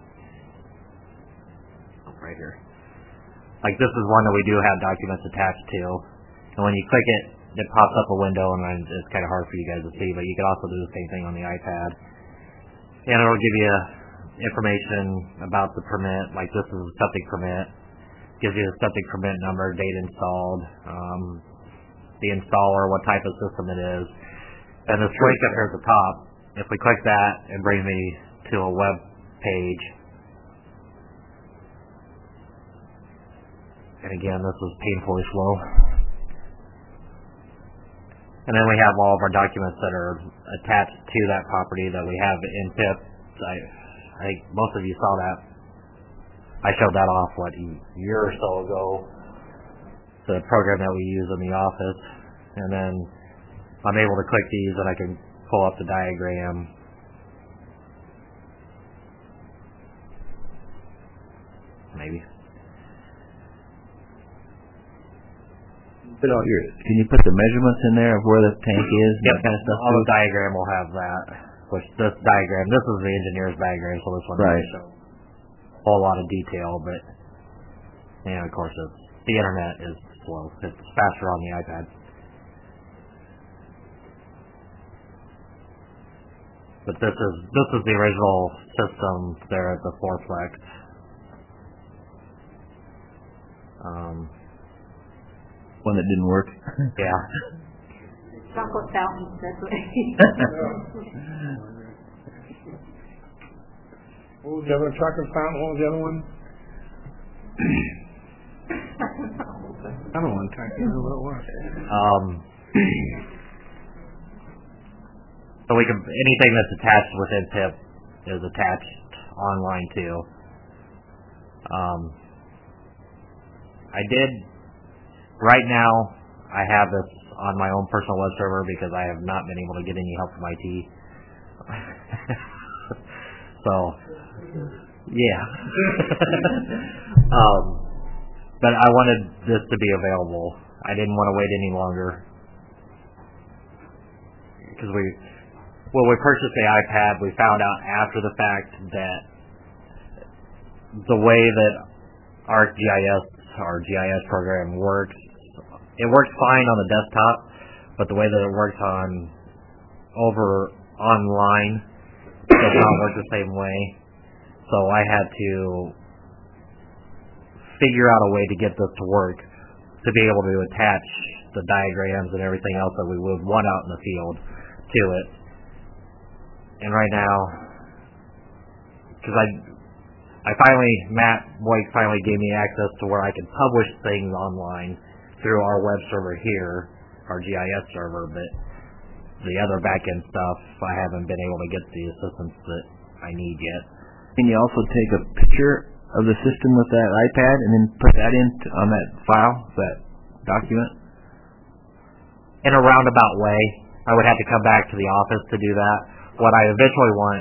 Oh, right here. Like this is one that we do have documents attached to. And when you click it, it pops up a window, and it's kind of hard for you guys to see, but you can also do the same thing on the iPad. And it'll give you information about the permit, like this is a septic permit. Gives you the septic permit number, date installed, the installer, what type of system it is. And this link up here at the top, if we click that, it brings me to a web page. And again, this is painfully slow. And then we have all of our documents that are attached to that property that we have in PIP. I think most of you saw that. I showed that off, a year or so ago, the program that we use in the office. And then I'm able to click these and I can pull up the diagram. Maybe. Can you put the measurements in there of where the tank is? Yep. That kind of stuff. On the diagram will have that. Which this diagram, this is the engineer's diagram, so this one doesn't show a whole lot of detail, but of course the internet is slow. It's faster on the iPad. But this is the original system there at the fourplex. One that didn't work. Yeah. Chocolate fountains, that's what What was the other chocolate fountain? What was the other one? Another one. I can't remember what it was. So we can, anything that's attached within PIP is attached online too. Right now, I have this on my own personal web server because I have not been able to get any help from IT. So, yeah. But I wanted this to be available. I didn't want to wait any longer. Because when we purchased the iPad, we found out after the fact that the way that ArcGIS, our GIS program works, it works fine on the desktop, but the way that it works online does not work the same way. So I had to figure out a way to get this to work, to be able to attach the diagrams and everything else that we would want out in the field to it. And right now, because Matt Boyk finally gave me access to where I can publish things online through our web server here, our GIS server, but the other back-end stuff, I haven't been able to get the assistance that I need yet. Can you also take a picture of the system with that iPad and then put that in on that file, that document? In a roundabout way. I would have to come back to the office to do that. What I eventually want,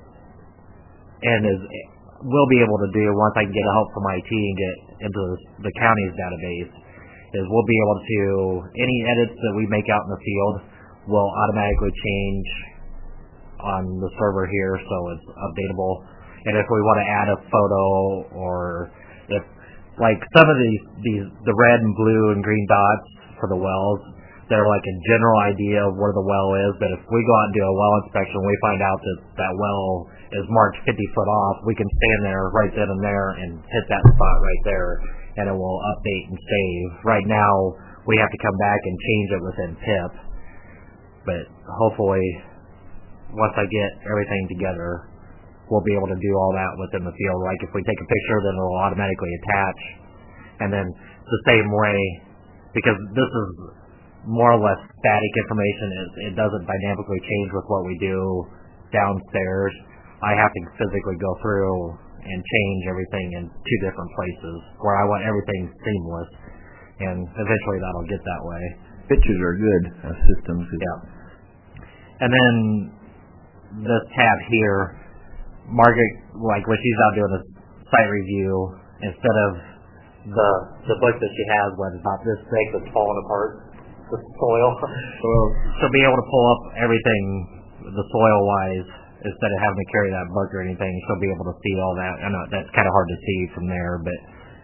and will be able to do once I can get help from IT and get into the county's database, is we'll be able to, any edits that we make out in the field will automatically change on the server here, so it's updatable. And if we want to add a photo, or if, like some of the red and blue and green dots for the wells, they're like a general idea of where the well is, but if we go out and do a well inspection, we find out that that well is marked 50 foot off, we can stand there right then and there and hit that spot right there, and it will update and save. Right now, we have to come back and change it within PIP, but hopefully, once I get everything together, we'll be able to do all that within the field. Like if we take a picture, then it will automatically attach, and then the same way, because this is more or less static information, it doesn't dynamically change with what we do downstairs. I have to physically go through and change everything in two different places where I want everything seamless, and eventually that'll get that way. Pictures are good systems. Yeah. And then this tab here, Margaret, like when she's out doing a site review, instead of the book that she has when it's about this thick that's falling apart, the soil. She'll be able to pull up everything, the soil-wise, instead of having to carry that book or anything. She'll be able to see all that. I know that's kind of hard to see from there, but...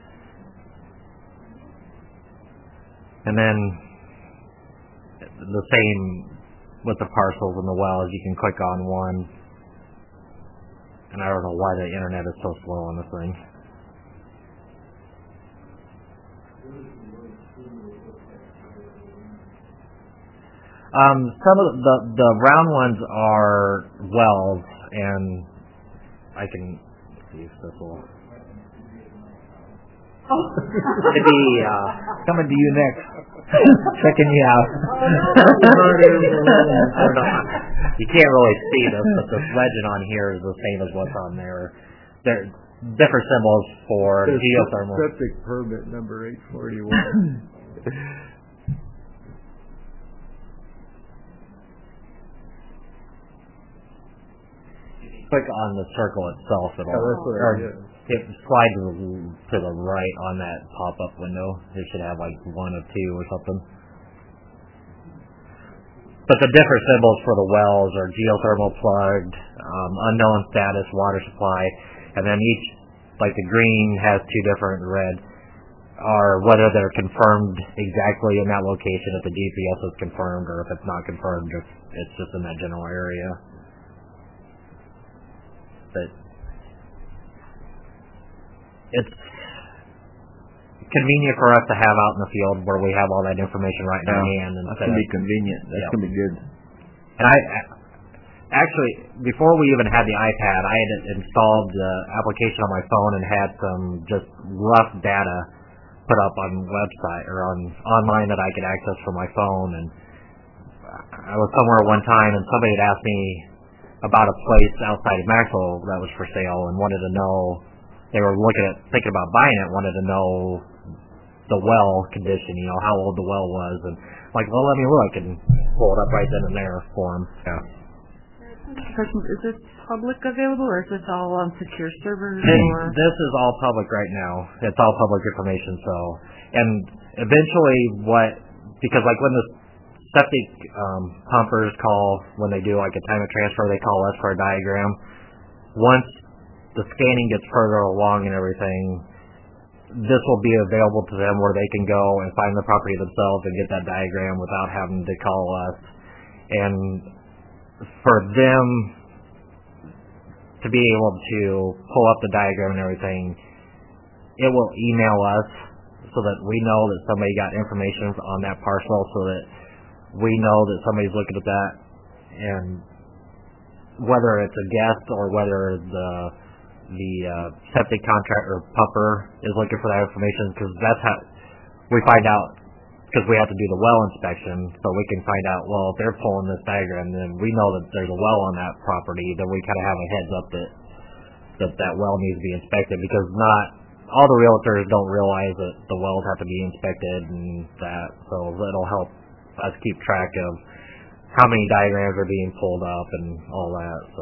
And then the same with the parcels and the wells. You can click on one. And I don't know why the internet is so slow on this thing. Some of the round ones are wells, and I can see if this will. To be Coming to you next. Checking you out. I don't know. You can't really see this, but this legend on here is the same as what's on there. There are different symbols for geothermal. Septic permit number 841. Click on the circle itself, it slides to the right on that pop-up window. It should have like 1 of 2 or something. But the different symbols for the wells are geothermal plugged, unknown status, water supply, and then each, like the green has 2 different red, are whether they're confirmed exactly in that location, if the GPS is confirmed, or if it's not confirmed, it's just in that general area. But it's convenient for us to have out in the field where we have all that information right in our hand. That's going to be convenient. That's going to be good. And I actually, before we even had the iPad, I had installed the application on my phone and had some just rough data put up on website or on online that I could access from my phone. And I was somewhere one time and somebody had asked me about a place outside of Maxwell that was for sale and wanted to know, they were thinking about buying it, wanted to know the well condition, how old the well was, and like, well, let me look, and pull it up right then and there for them. Yeah. Is this public available, or is this all on secure servers? This is all public right now. It's all public information, and eventually because like when the septic pumpers call, when they do like a time of transfer, they call us for a diagram. Once the scanning gets further along and everything, this will be available to them where they can go and find the property themselves and get that diagram without having to call us. And for them to be able to pull up the diagram and everything, it will email us so that we know that somebody got information on that parcel, so that we know that somebody's looking at that, and whether it's a guest or whether the septic contractor or pumper is looking for that information, because that's how we find out, because we have to do the well inspection, so we can find out, well, if they're pulling this diagram, then we know that there's a well on that property, then we kind of have a heads up that well needs to be inspected, because not all the realtors don't realize that the wells have to be inspected and that, so it'll help us keep track of how many diagrams are being pulled up and all that, so.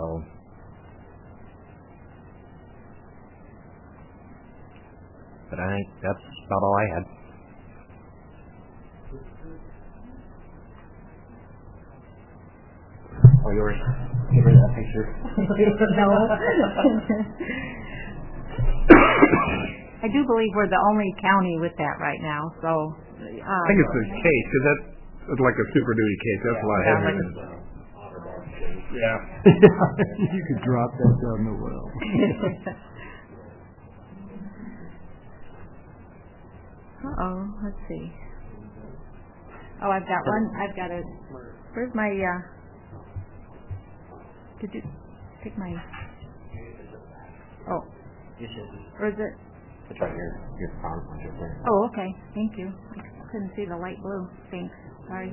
But I think that's about all I had. Oh, yours. Give her that picture. No. I do believe we're the only county with that right now, so. I think it's a case, because that's like a Super Duty case. That's a lot heavier. Yeah. You could drop that down the well. Let's see. Oh, I've got one. I've got a. Where's my? Did you take my? Oh. Or is it? It's right here. Your phone. Oh, okay. Thank you. I couldn't see the light blue. Thanks. Sorry.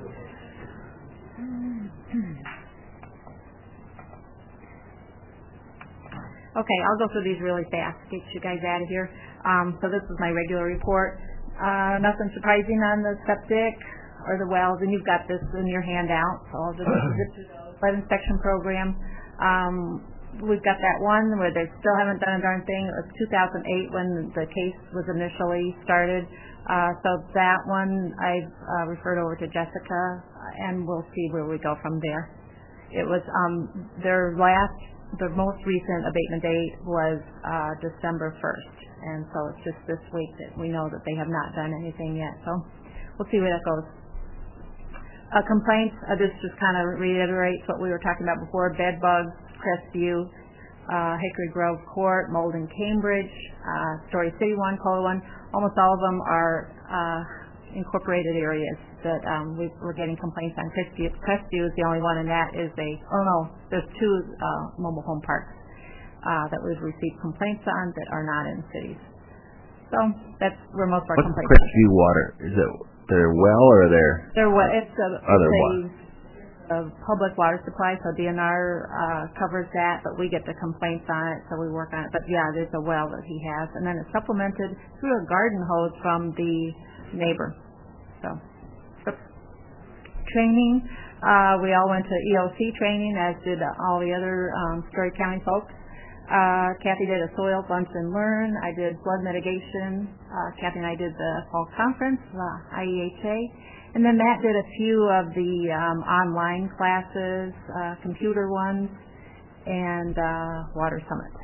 Okay, I'll go through these really fast. Get you guys out of here. So this is my regular report. Nothing surprising on the septic or the wells, and you've got this in your handout, so I'll just zip through those. Lead inspection program. we've got that one where they still haven't done a darn thing. It was 2008 when the case was initially started. So that one I've referred over to Jessica, and we'll see where we go from there. It was their most recent abatement date was December 1st, and so it's just this week that we know that they have not done anything yet. So we'll see where that goes. Complaints, this just kind of reiterates what we were talking about before: bed bugs, Crestview, Hickory Grove Court, Malden, Cambridge, Story City 1, Cola 1. Almost all of them are incorporated areas that we're getting complaints on. Crestview is the only one, and that is there's two mobile home parks that we've received complaints on that are not in cities. So that's where most of our complaints are. What's Crestview water? Is it their well or their it's other water? A public water supply, so DNR covers that, but we get the complaints on it, so we work on it. But yeah, there's a well that he has, and then it's supplemented through a garden hose from the neighbor. So training, we all went to EOC training, as did all the other Story County folks. Kathy did a soils lunch and learn. I did flood mitigation. Kathy and I did the fall conference, IEHA. And then Matt did a few of the online classes, computer ones, and Water Summit.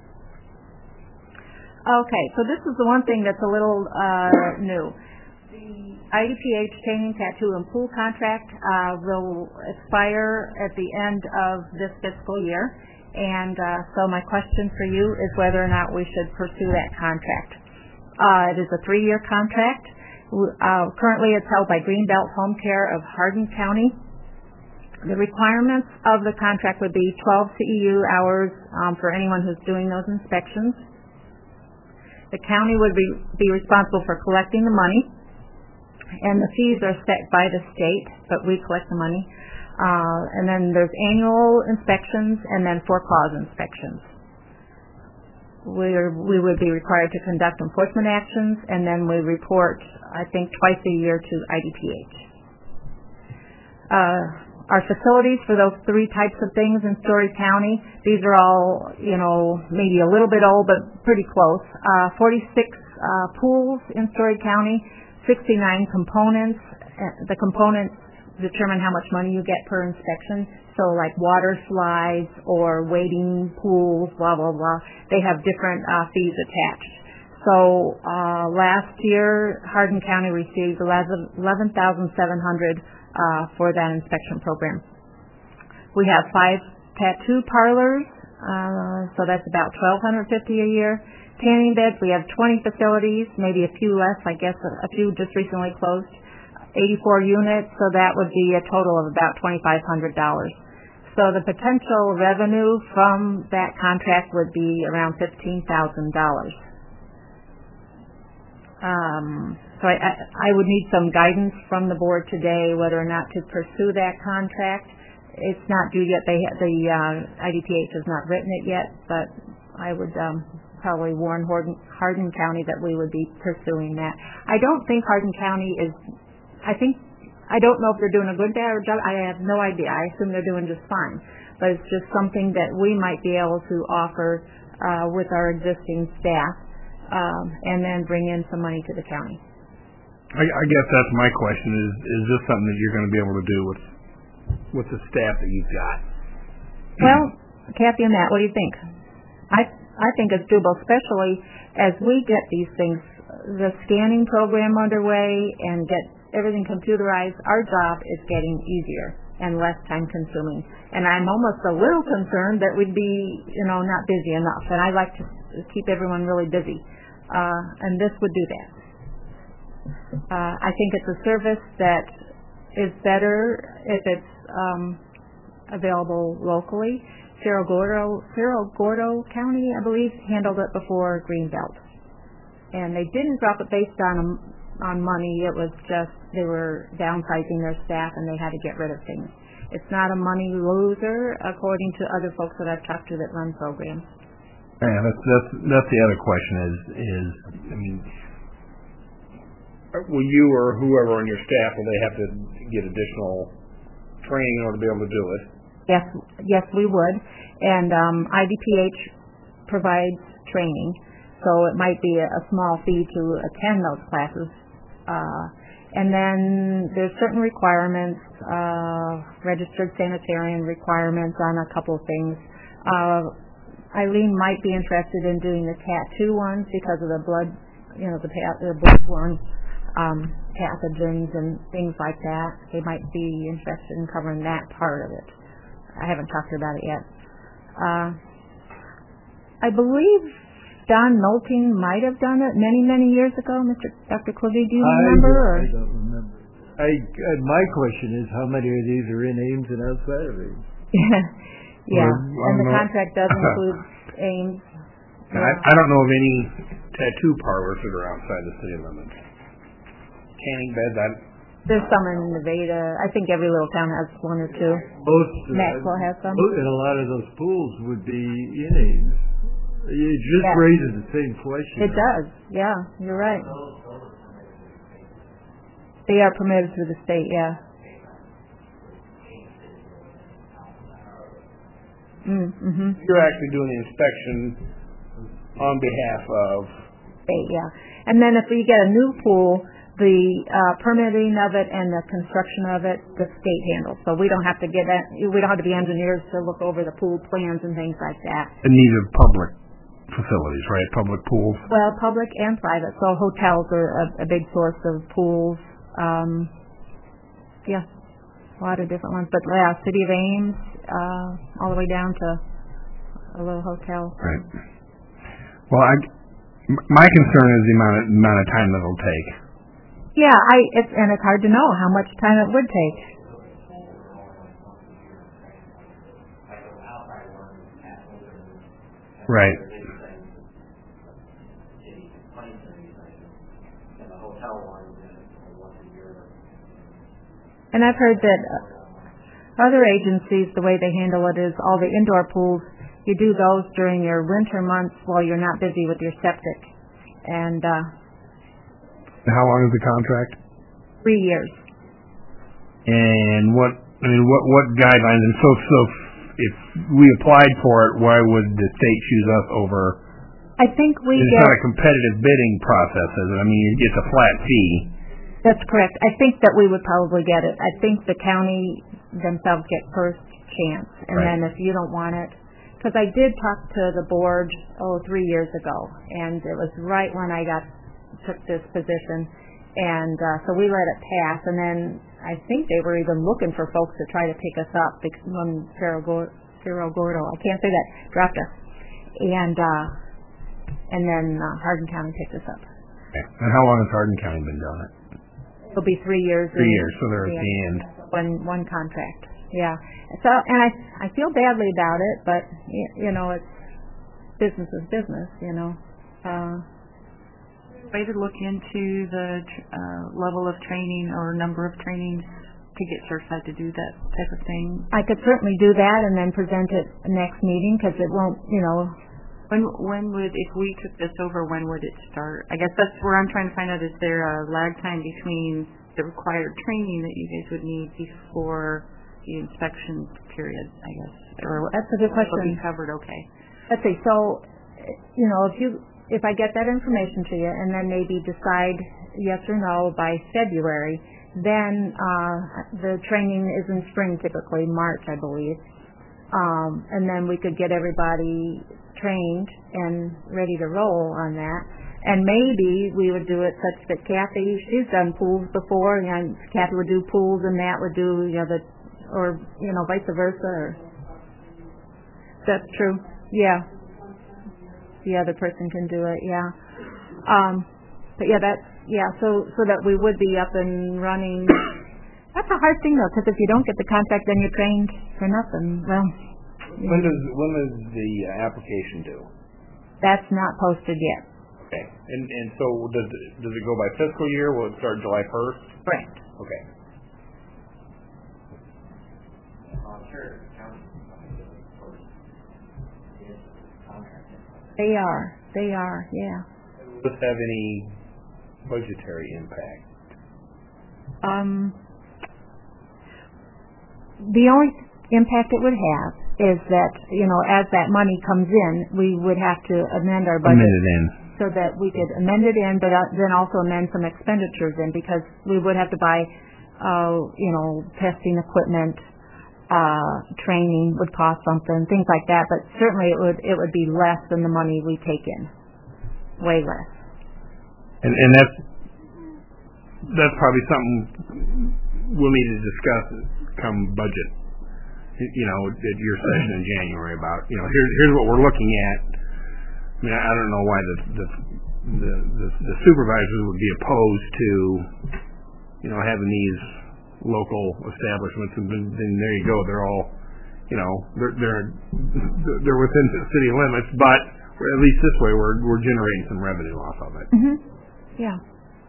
Okay, so this is the one thing that's a little new. The IDPH training, tattoo, and pool contract will expire at the end of this fiscal year. And so my question for you is whether or not we should pursue that contract. It is a 3-year contract. Currently it's held by Greenbelt Home Care of Hardin County. The requirements of the contract would be 12 CEU hours for anyone who's doing those inspections. The county would be responsible for collecting the money, and the fees are set by the state, but we collect the money. And then there's annual inspections and then for-cause inspections. We would be required to conduct enforcement actions, and then we report, I think, twice a year to IDPH. Our facilities for those 3 types of things in Story County, these are all, maybe a little bit old, but pretty close. 46 pools in Story County, 69 components. The components determine how much money you get per inspection. So like water slides or wading pools, blah, blah, blah. They have different fees attached. So last year, Hardin County received $11,700 for that inspection program. We have 5 tattoo parlors, so that's about $1,250 a year. Tanning beds, we have 20 facilities, maybe a few less, I guess a few just recently closed. 84 units, so that would be a total of about $2,500. So the potential revenue from that contract would be around $15,000. So I would need some guidance from the board today whether or not to pursue that contract. It's not due yet. The IDPH has not written it yet, but I would probably warn Hardin County that we would be pursuing that. I don't think Hardin County is. I don't know if they're doing a good job. I have no idea. I assume they're doing just fine. But it's just something that we might be able to offer with our existing staff and then bring in some money to the county. I guess that's my question is this something that you're going to be able to do with the staff that you've got? Well, Kathy and Matt, what do you think? I think it's doable, especially as we get these things, the scanning program underway and get everything computerized. Our job is getting easier and less time consuming. And I'm almost a little concerned that we'd be, not busy enough. And I like to keep everyone really busy. And this would do that. I think it's a service that is better if it's available locally. Cerro Gordo County, I believe, handled it before Greenbelt. And they didn't drop it based on money. It was just they were downsizing their staff and they had to get rid of things. It's not a money loser, according to other folks that I've talked to that run programs. Yeah, that's the other question is will you or whoever on your staff, will they have to get additional training in order to be able to do it? Yes, we would. And IDPH provides training, so it might be a small fee to attend those classes. And then there's certain requirements, registered sanitarian requirements on a couple of things. Eileen might be interested in doing the tattoo ones because of the blood, the bloodborne pathogens and things like that. They might be interested in covering that part of it. I haven't talked to her about it yet. I believe Don Nolting might have done it many years ago. Dr. Clivey, do you remember? I don't remember. My question is, how many of these are in Ames and outside of Ames? Yeah, and the contract does include Ames. I don't know of any tattoo parlors that are outside the city limits. Tanning beds, there's some in Nevada. I think every little town has one or two. Maxwell has some. And a lot of those pools would be in Ames. It just raises the same question. It does. Yeah, you're right. They are permitted through the state, yeah. Mm-hmm. You're actually doing the inspection on behalf of state, yeah. And then if we get a new pool, the permitting of it and the construction of it, the state handles. So we don't have to we don't have to be engineers to look over the pool plans and things like that. And these are public facilities, right? Public pools? Well, public and private. So hotels are a big source of pools. Yeah, a lot of different ones. But yeah, City of Ames, all the way down to a little hotel. Right. Well, my concern is the amount of time that it'll take. Yeah, and it's hard to know how much time it would take. Right. And I've heard that other agencies, the way they handle it is all the indoor pools, you do those during your winter months while you're not busy with your septic. And how long is the contract? 3 years. And what guidelines? And so if we applied for it, why would the state choose us over? I think it's not a competitive bidding process, is it? I mean, it's a flat fee. That's correct. I think that we would probably get it. I think the county themselves get first chance, and then if you don't want it, because I did talk to the board 3 years ago, and it was right when I took this position, and so we let it pass, and then I think they were even looking for folks to try to pick us up because when Cerro Gordo, I can't say that, dropped us, and then Hardin County picked us up. Okay. And how long has Hardin County been doing it? It'll be 3 years. 3 years, so they're at the end. One contract, yeah. So, and I feel badly about it, but it's business is business, Way to look into the level of training or number of trainings to get certified to do that type of thing. I could certainly do that and then present it next meeting because it won't, When would, if we took this over, when would it start? I guess that's where I'm trying to find out, is there a lag time between the required training that you guys would need before the inspection period, I guess? Or that's a good question. Will be covered, okay. Let's see, so, if I get that information to you and then maybe decide yes or no by February, then the training is in spring typically, March I believe, and then we could get everybody trained and ready to roll on that. And maybe we would do it such that Kathy, she's done pools before, and Kathy would do pools and Matt would do, vice versa. Or, that's true. Yeah. The other person can do it, yeah. But so that we would be up and running. That's a hard thing though, because if you don't get the contract, then you're trained for nothing. Well, when does the application due? That's not posted yet. Okay, and so does it go by fiscal year? Will it start July 1st? Correct. Okay. They are, yeah. Does this have any budgetary impact? The only impact it would have is that, as that money comes in, we would have to amend our budget. Amend it in. So that we could amend it in, but then also amend some expenditures in, because we would have to buy, testing equipment, training would cost something, things like that. But certainly it would be less than the money we take in, way less. And that's probably something we'll need to discuss come budget. At your session in January about here's what we're looking at. I mean, I don't know why the supervisors would be opposed to having these local establishments, and then there you go. They're all they're within the city limits, but at least this way we're generating some revenue off of it. Mm-hmm. Yeah.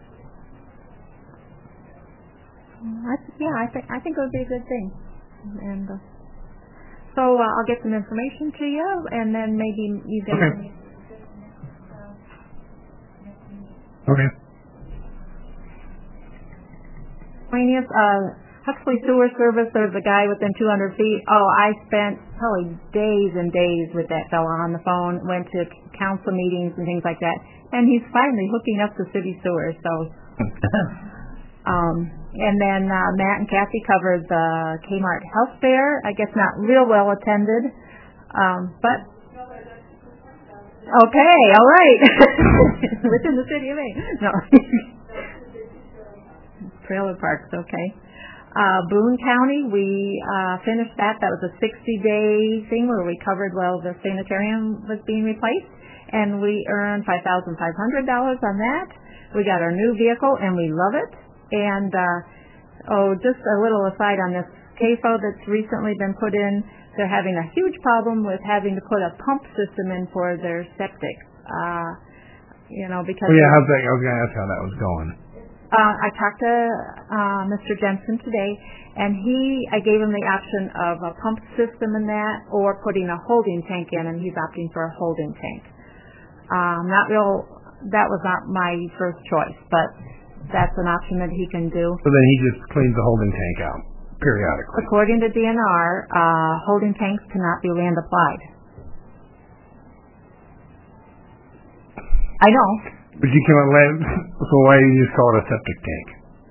I think it would be a good thing, and so I'll get some information to you, and then maybe you guys. Okay. Miscellaneous, Huxley Sewer Service, there's a guy within 200 feet. Oh, I spent probably days and days with that fella on the phone, went to council meetings and things like that, and he's finally hooking up the city sewer, so. And then Matt and Kathy covered the Kmart Health Fair. I guess not real well attended, but okay, all right. Within the city of Maine. No. Trailer parks, okay. Boone County, we finished that. That was a 60-day thing where we covered while the sanitarium was being replaced, and we earned $5,500 on that. We got our new vehicle, and we love it. And, just a little aside on this CAFO that's recently been put in, they're having a huge problem with having to put a pump system in for their septic, because... Oh, yeah, how's that? I was going to ask how that was going. I talked to Mr. Jensen today, and I gave him the option of a pump system in that or putting a holding tank in, and he's opting for a holding tank. That was not my first choice, but that's an option that he can do. So then he just cleans the holding tank out periodically. According to DNR, holding tanks cannot be land applied. I know. But you cannot land, so why do you just call it a septic tank?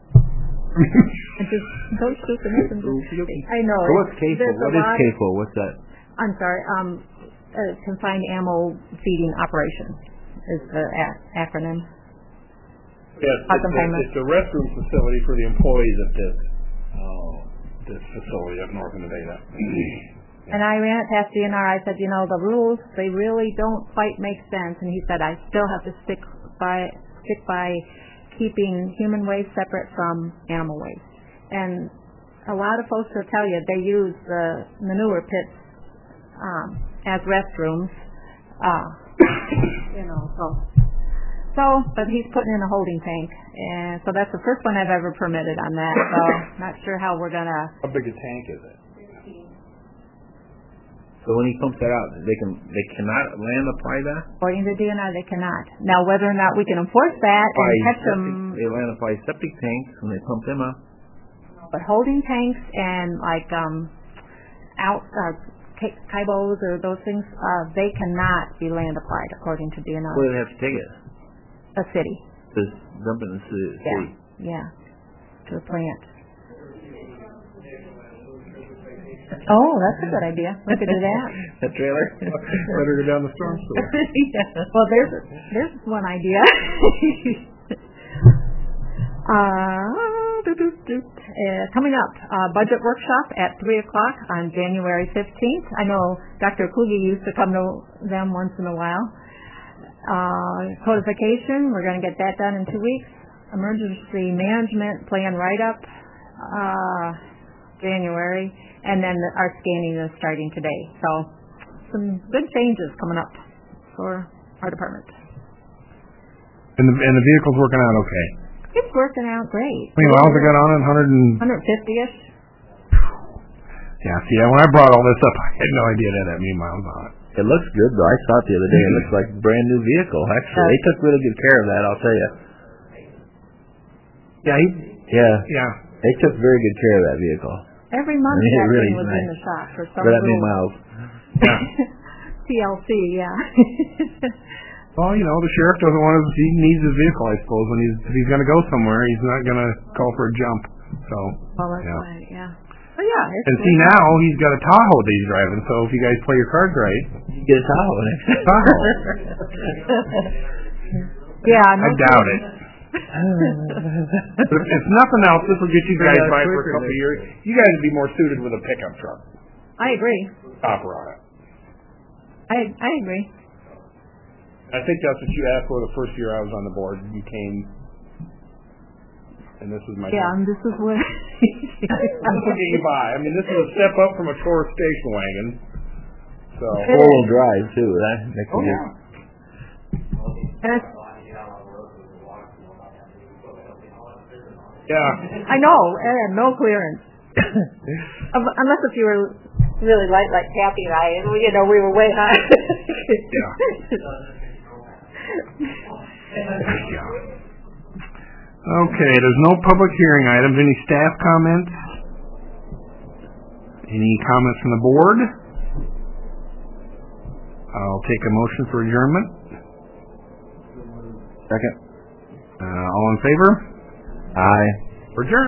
Don't shoot the I know. So what's CAFO? What is CAFO? What's that? I'm sorry. Confined Animal Feeding Operation is the acronym. Yes, it's a restroom facility for the employees of this facility up north in Nevada. And I ran it past DNR. I said, the rules, they really don't quite make sense. And he said, I still have to stick by keeping human waste separate from animal waste. And a lot of folks will tell you they use the manure pits as restrooms. But he's putting in a holding tank, and so that's the first one I've ever permitted on that. So not sure how we're gonna. How big a tank is it? 15. So when he pumps that out, they cannot land apply that? According to DNR, they cannot. Now, whether or not we can enforce that and catch them. They land apply septic tanks when they pump them up. But holding tanks and Kybos or those things, they cannot be land applied according to DNR. Where do they have to take it? A city. Just dump it in the city. Yeah. To a plant. Oh, that's a good idea. We could do that. A trailer? Let her go down the storm sewer. Yeah. Well, there's one idea. Coming up, budget workshop at 3 o'clock on January 15th. I know Dr. Kluge used to come to them once in a while. Codification, we're going to get that done in 2 weeks. Emergency management plan write-up, January, and then our scanning is starting today. So some good changes coming up for our department. And the vehicle's working out okay? It's working out great. How many miles it got on it? 150-ish. Yeah, see, when I brought all this up, I had no idea it had that many miles on it. It looks good, though. I saw it the other day. It looks like a brand new vehicle, actually. They took really good care of that, I'll tell you. Yeah, Yeah. They took very good care of that vehicle. Every month Yeah, that really thing was in nice. the shop for some For that many little miles. TLC, yeah. Well, the sheriff doesn't want his, he needs his vehicle, I suppose, when if he's going to go somewhere, he's not going to call for a jump. So, Well, that's yeah. right, yeah. But yeah, it's And see, now he's got a Tahoe that he's driving, so if you guys play your cards right, You get a Tahoe next time. Tahoe. yeah, no I doubt it. kidding. But if nothing else, this will get you guys Figure out by for a quicker couple of next years. You guys would be more suited with a pickup truck. I agree. Topper on it. I agree. I think that's what you asked for the first year I was on the board. You came, and this is my Yeah, and this is what. I'm looking you by. I mean, this is a step up from a Taurus station wagon. So. Four-wheel drive, too. That makes Oh, a yeah. And it's, Yeah. I know, and no clearance. Unless if you were really light like Kathy and I, and we were way high. Okay, there's no public hearing items. Any staff comments? Any comments from the board? I'll take a motion for adjournment. Second. All in favor? Aye. We're adjourned.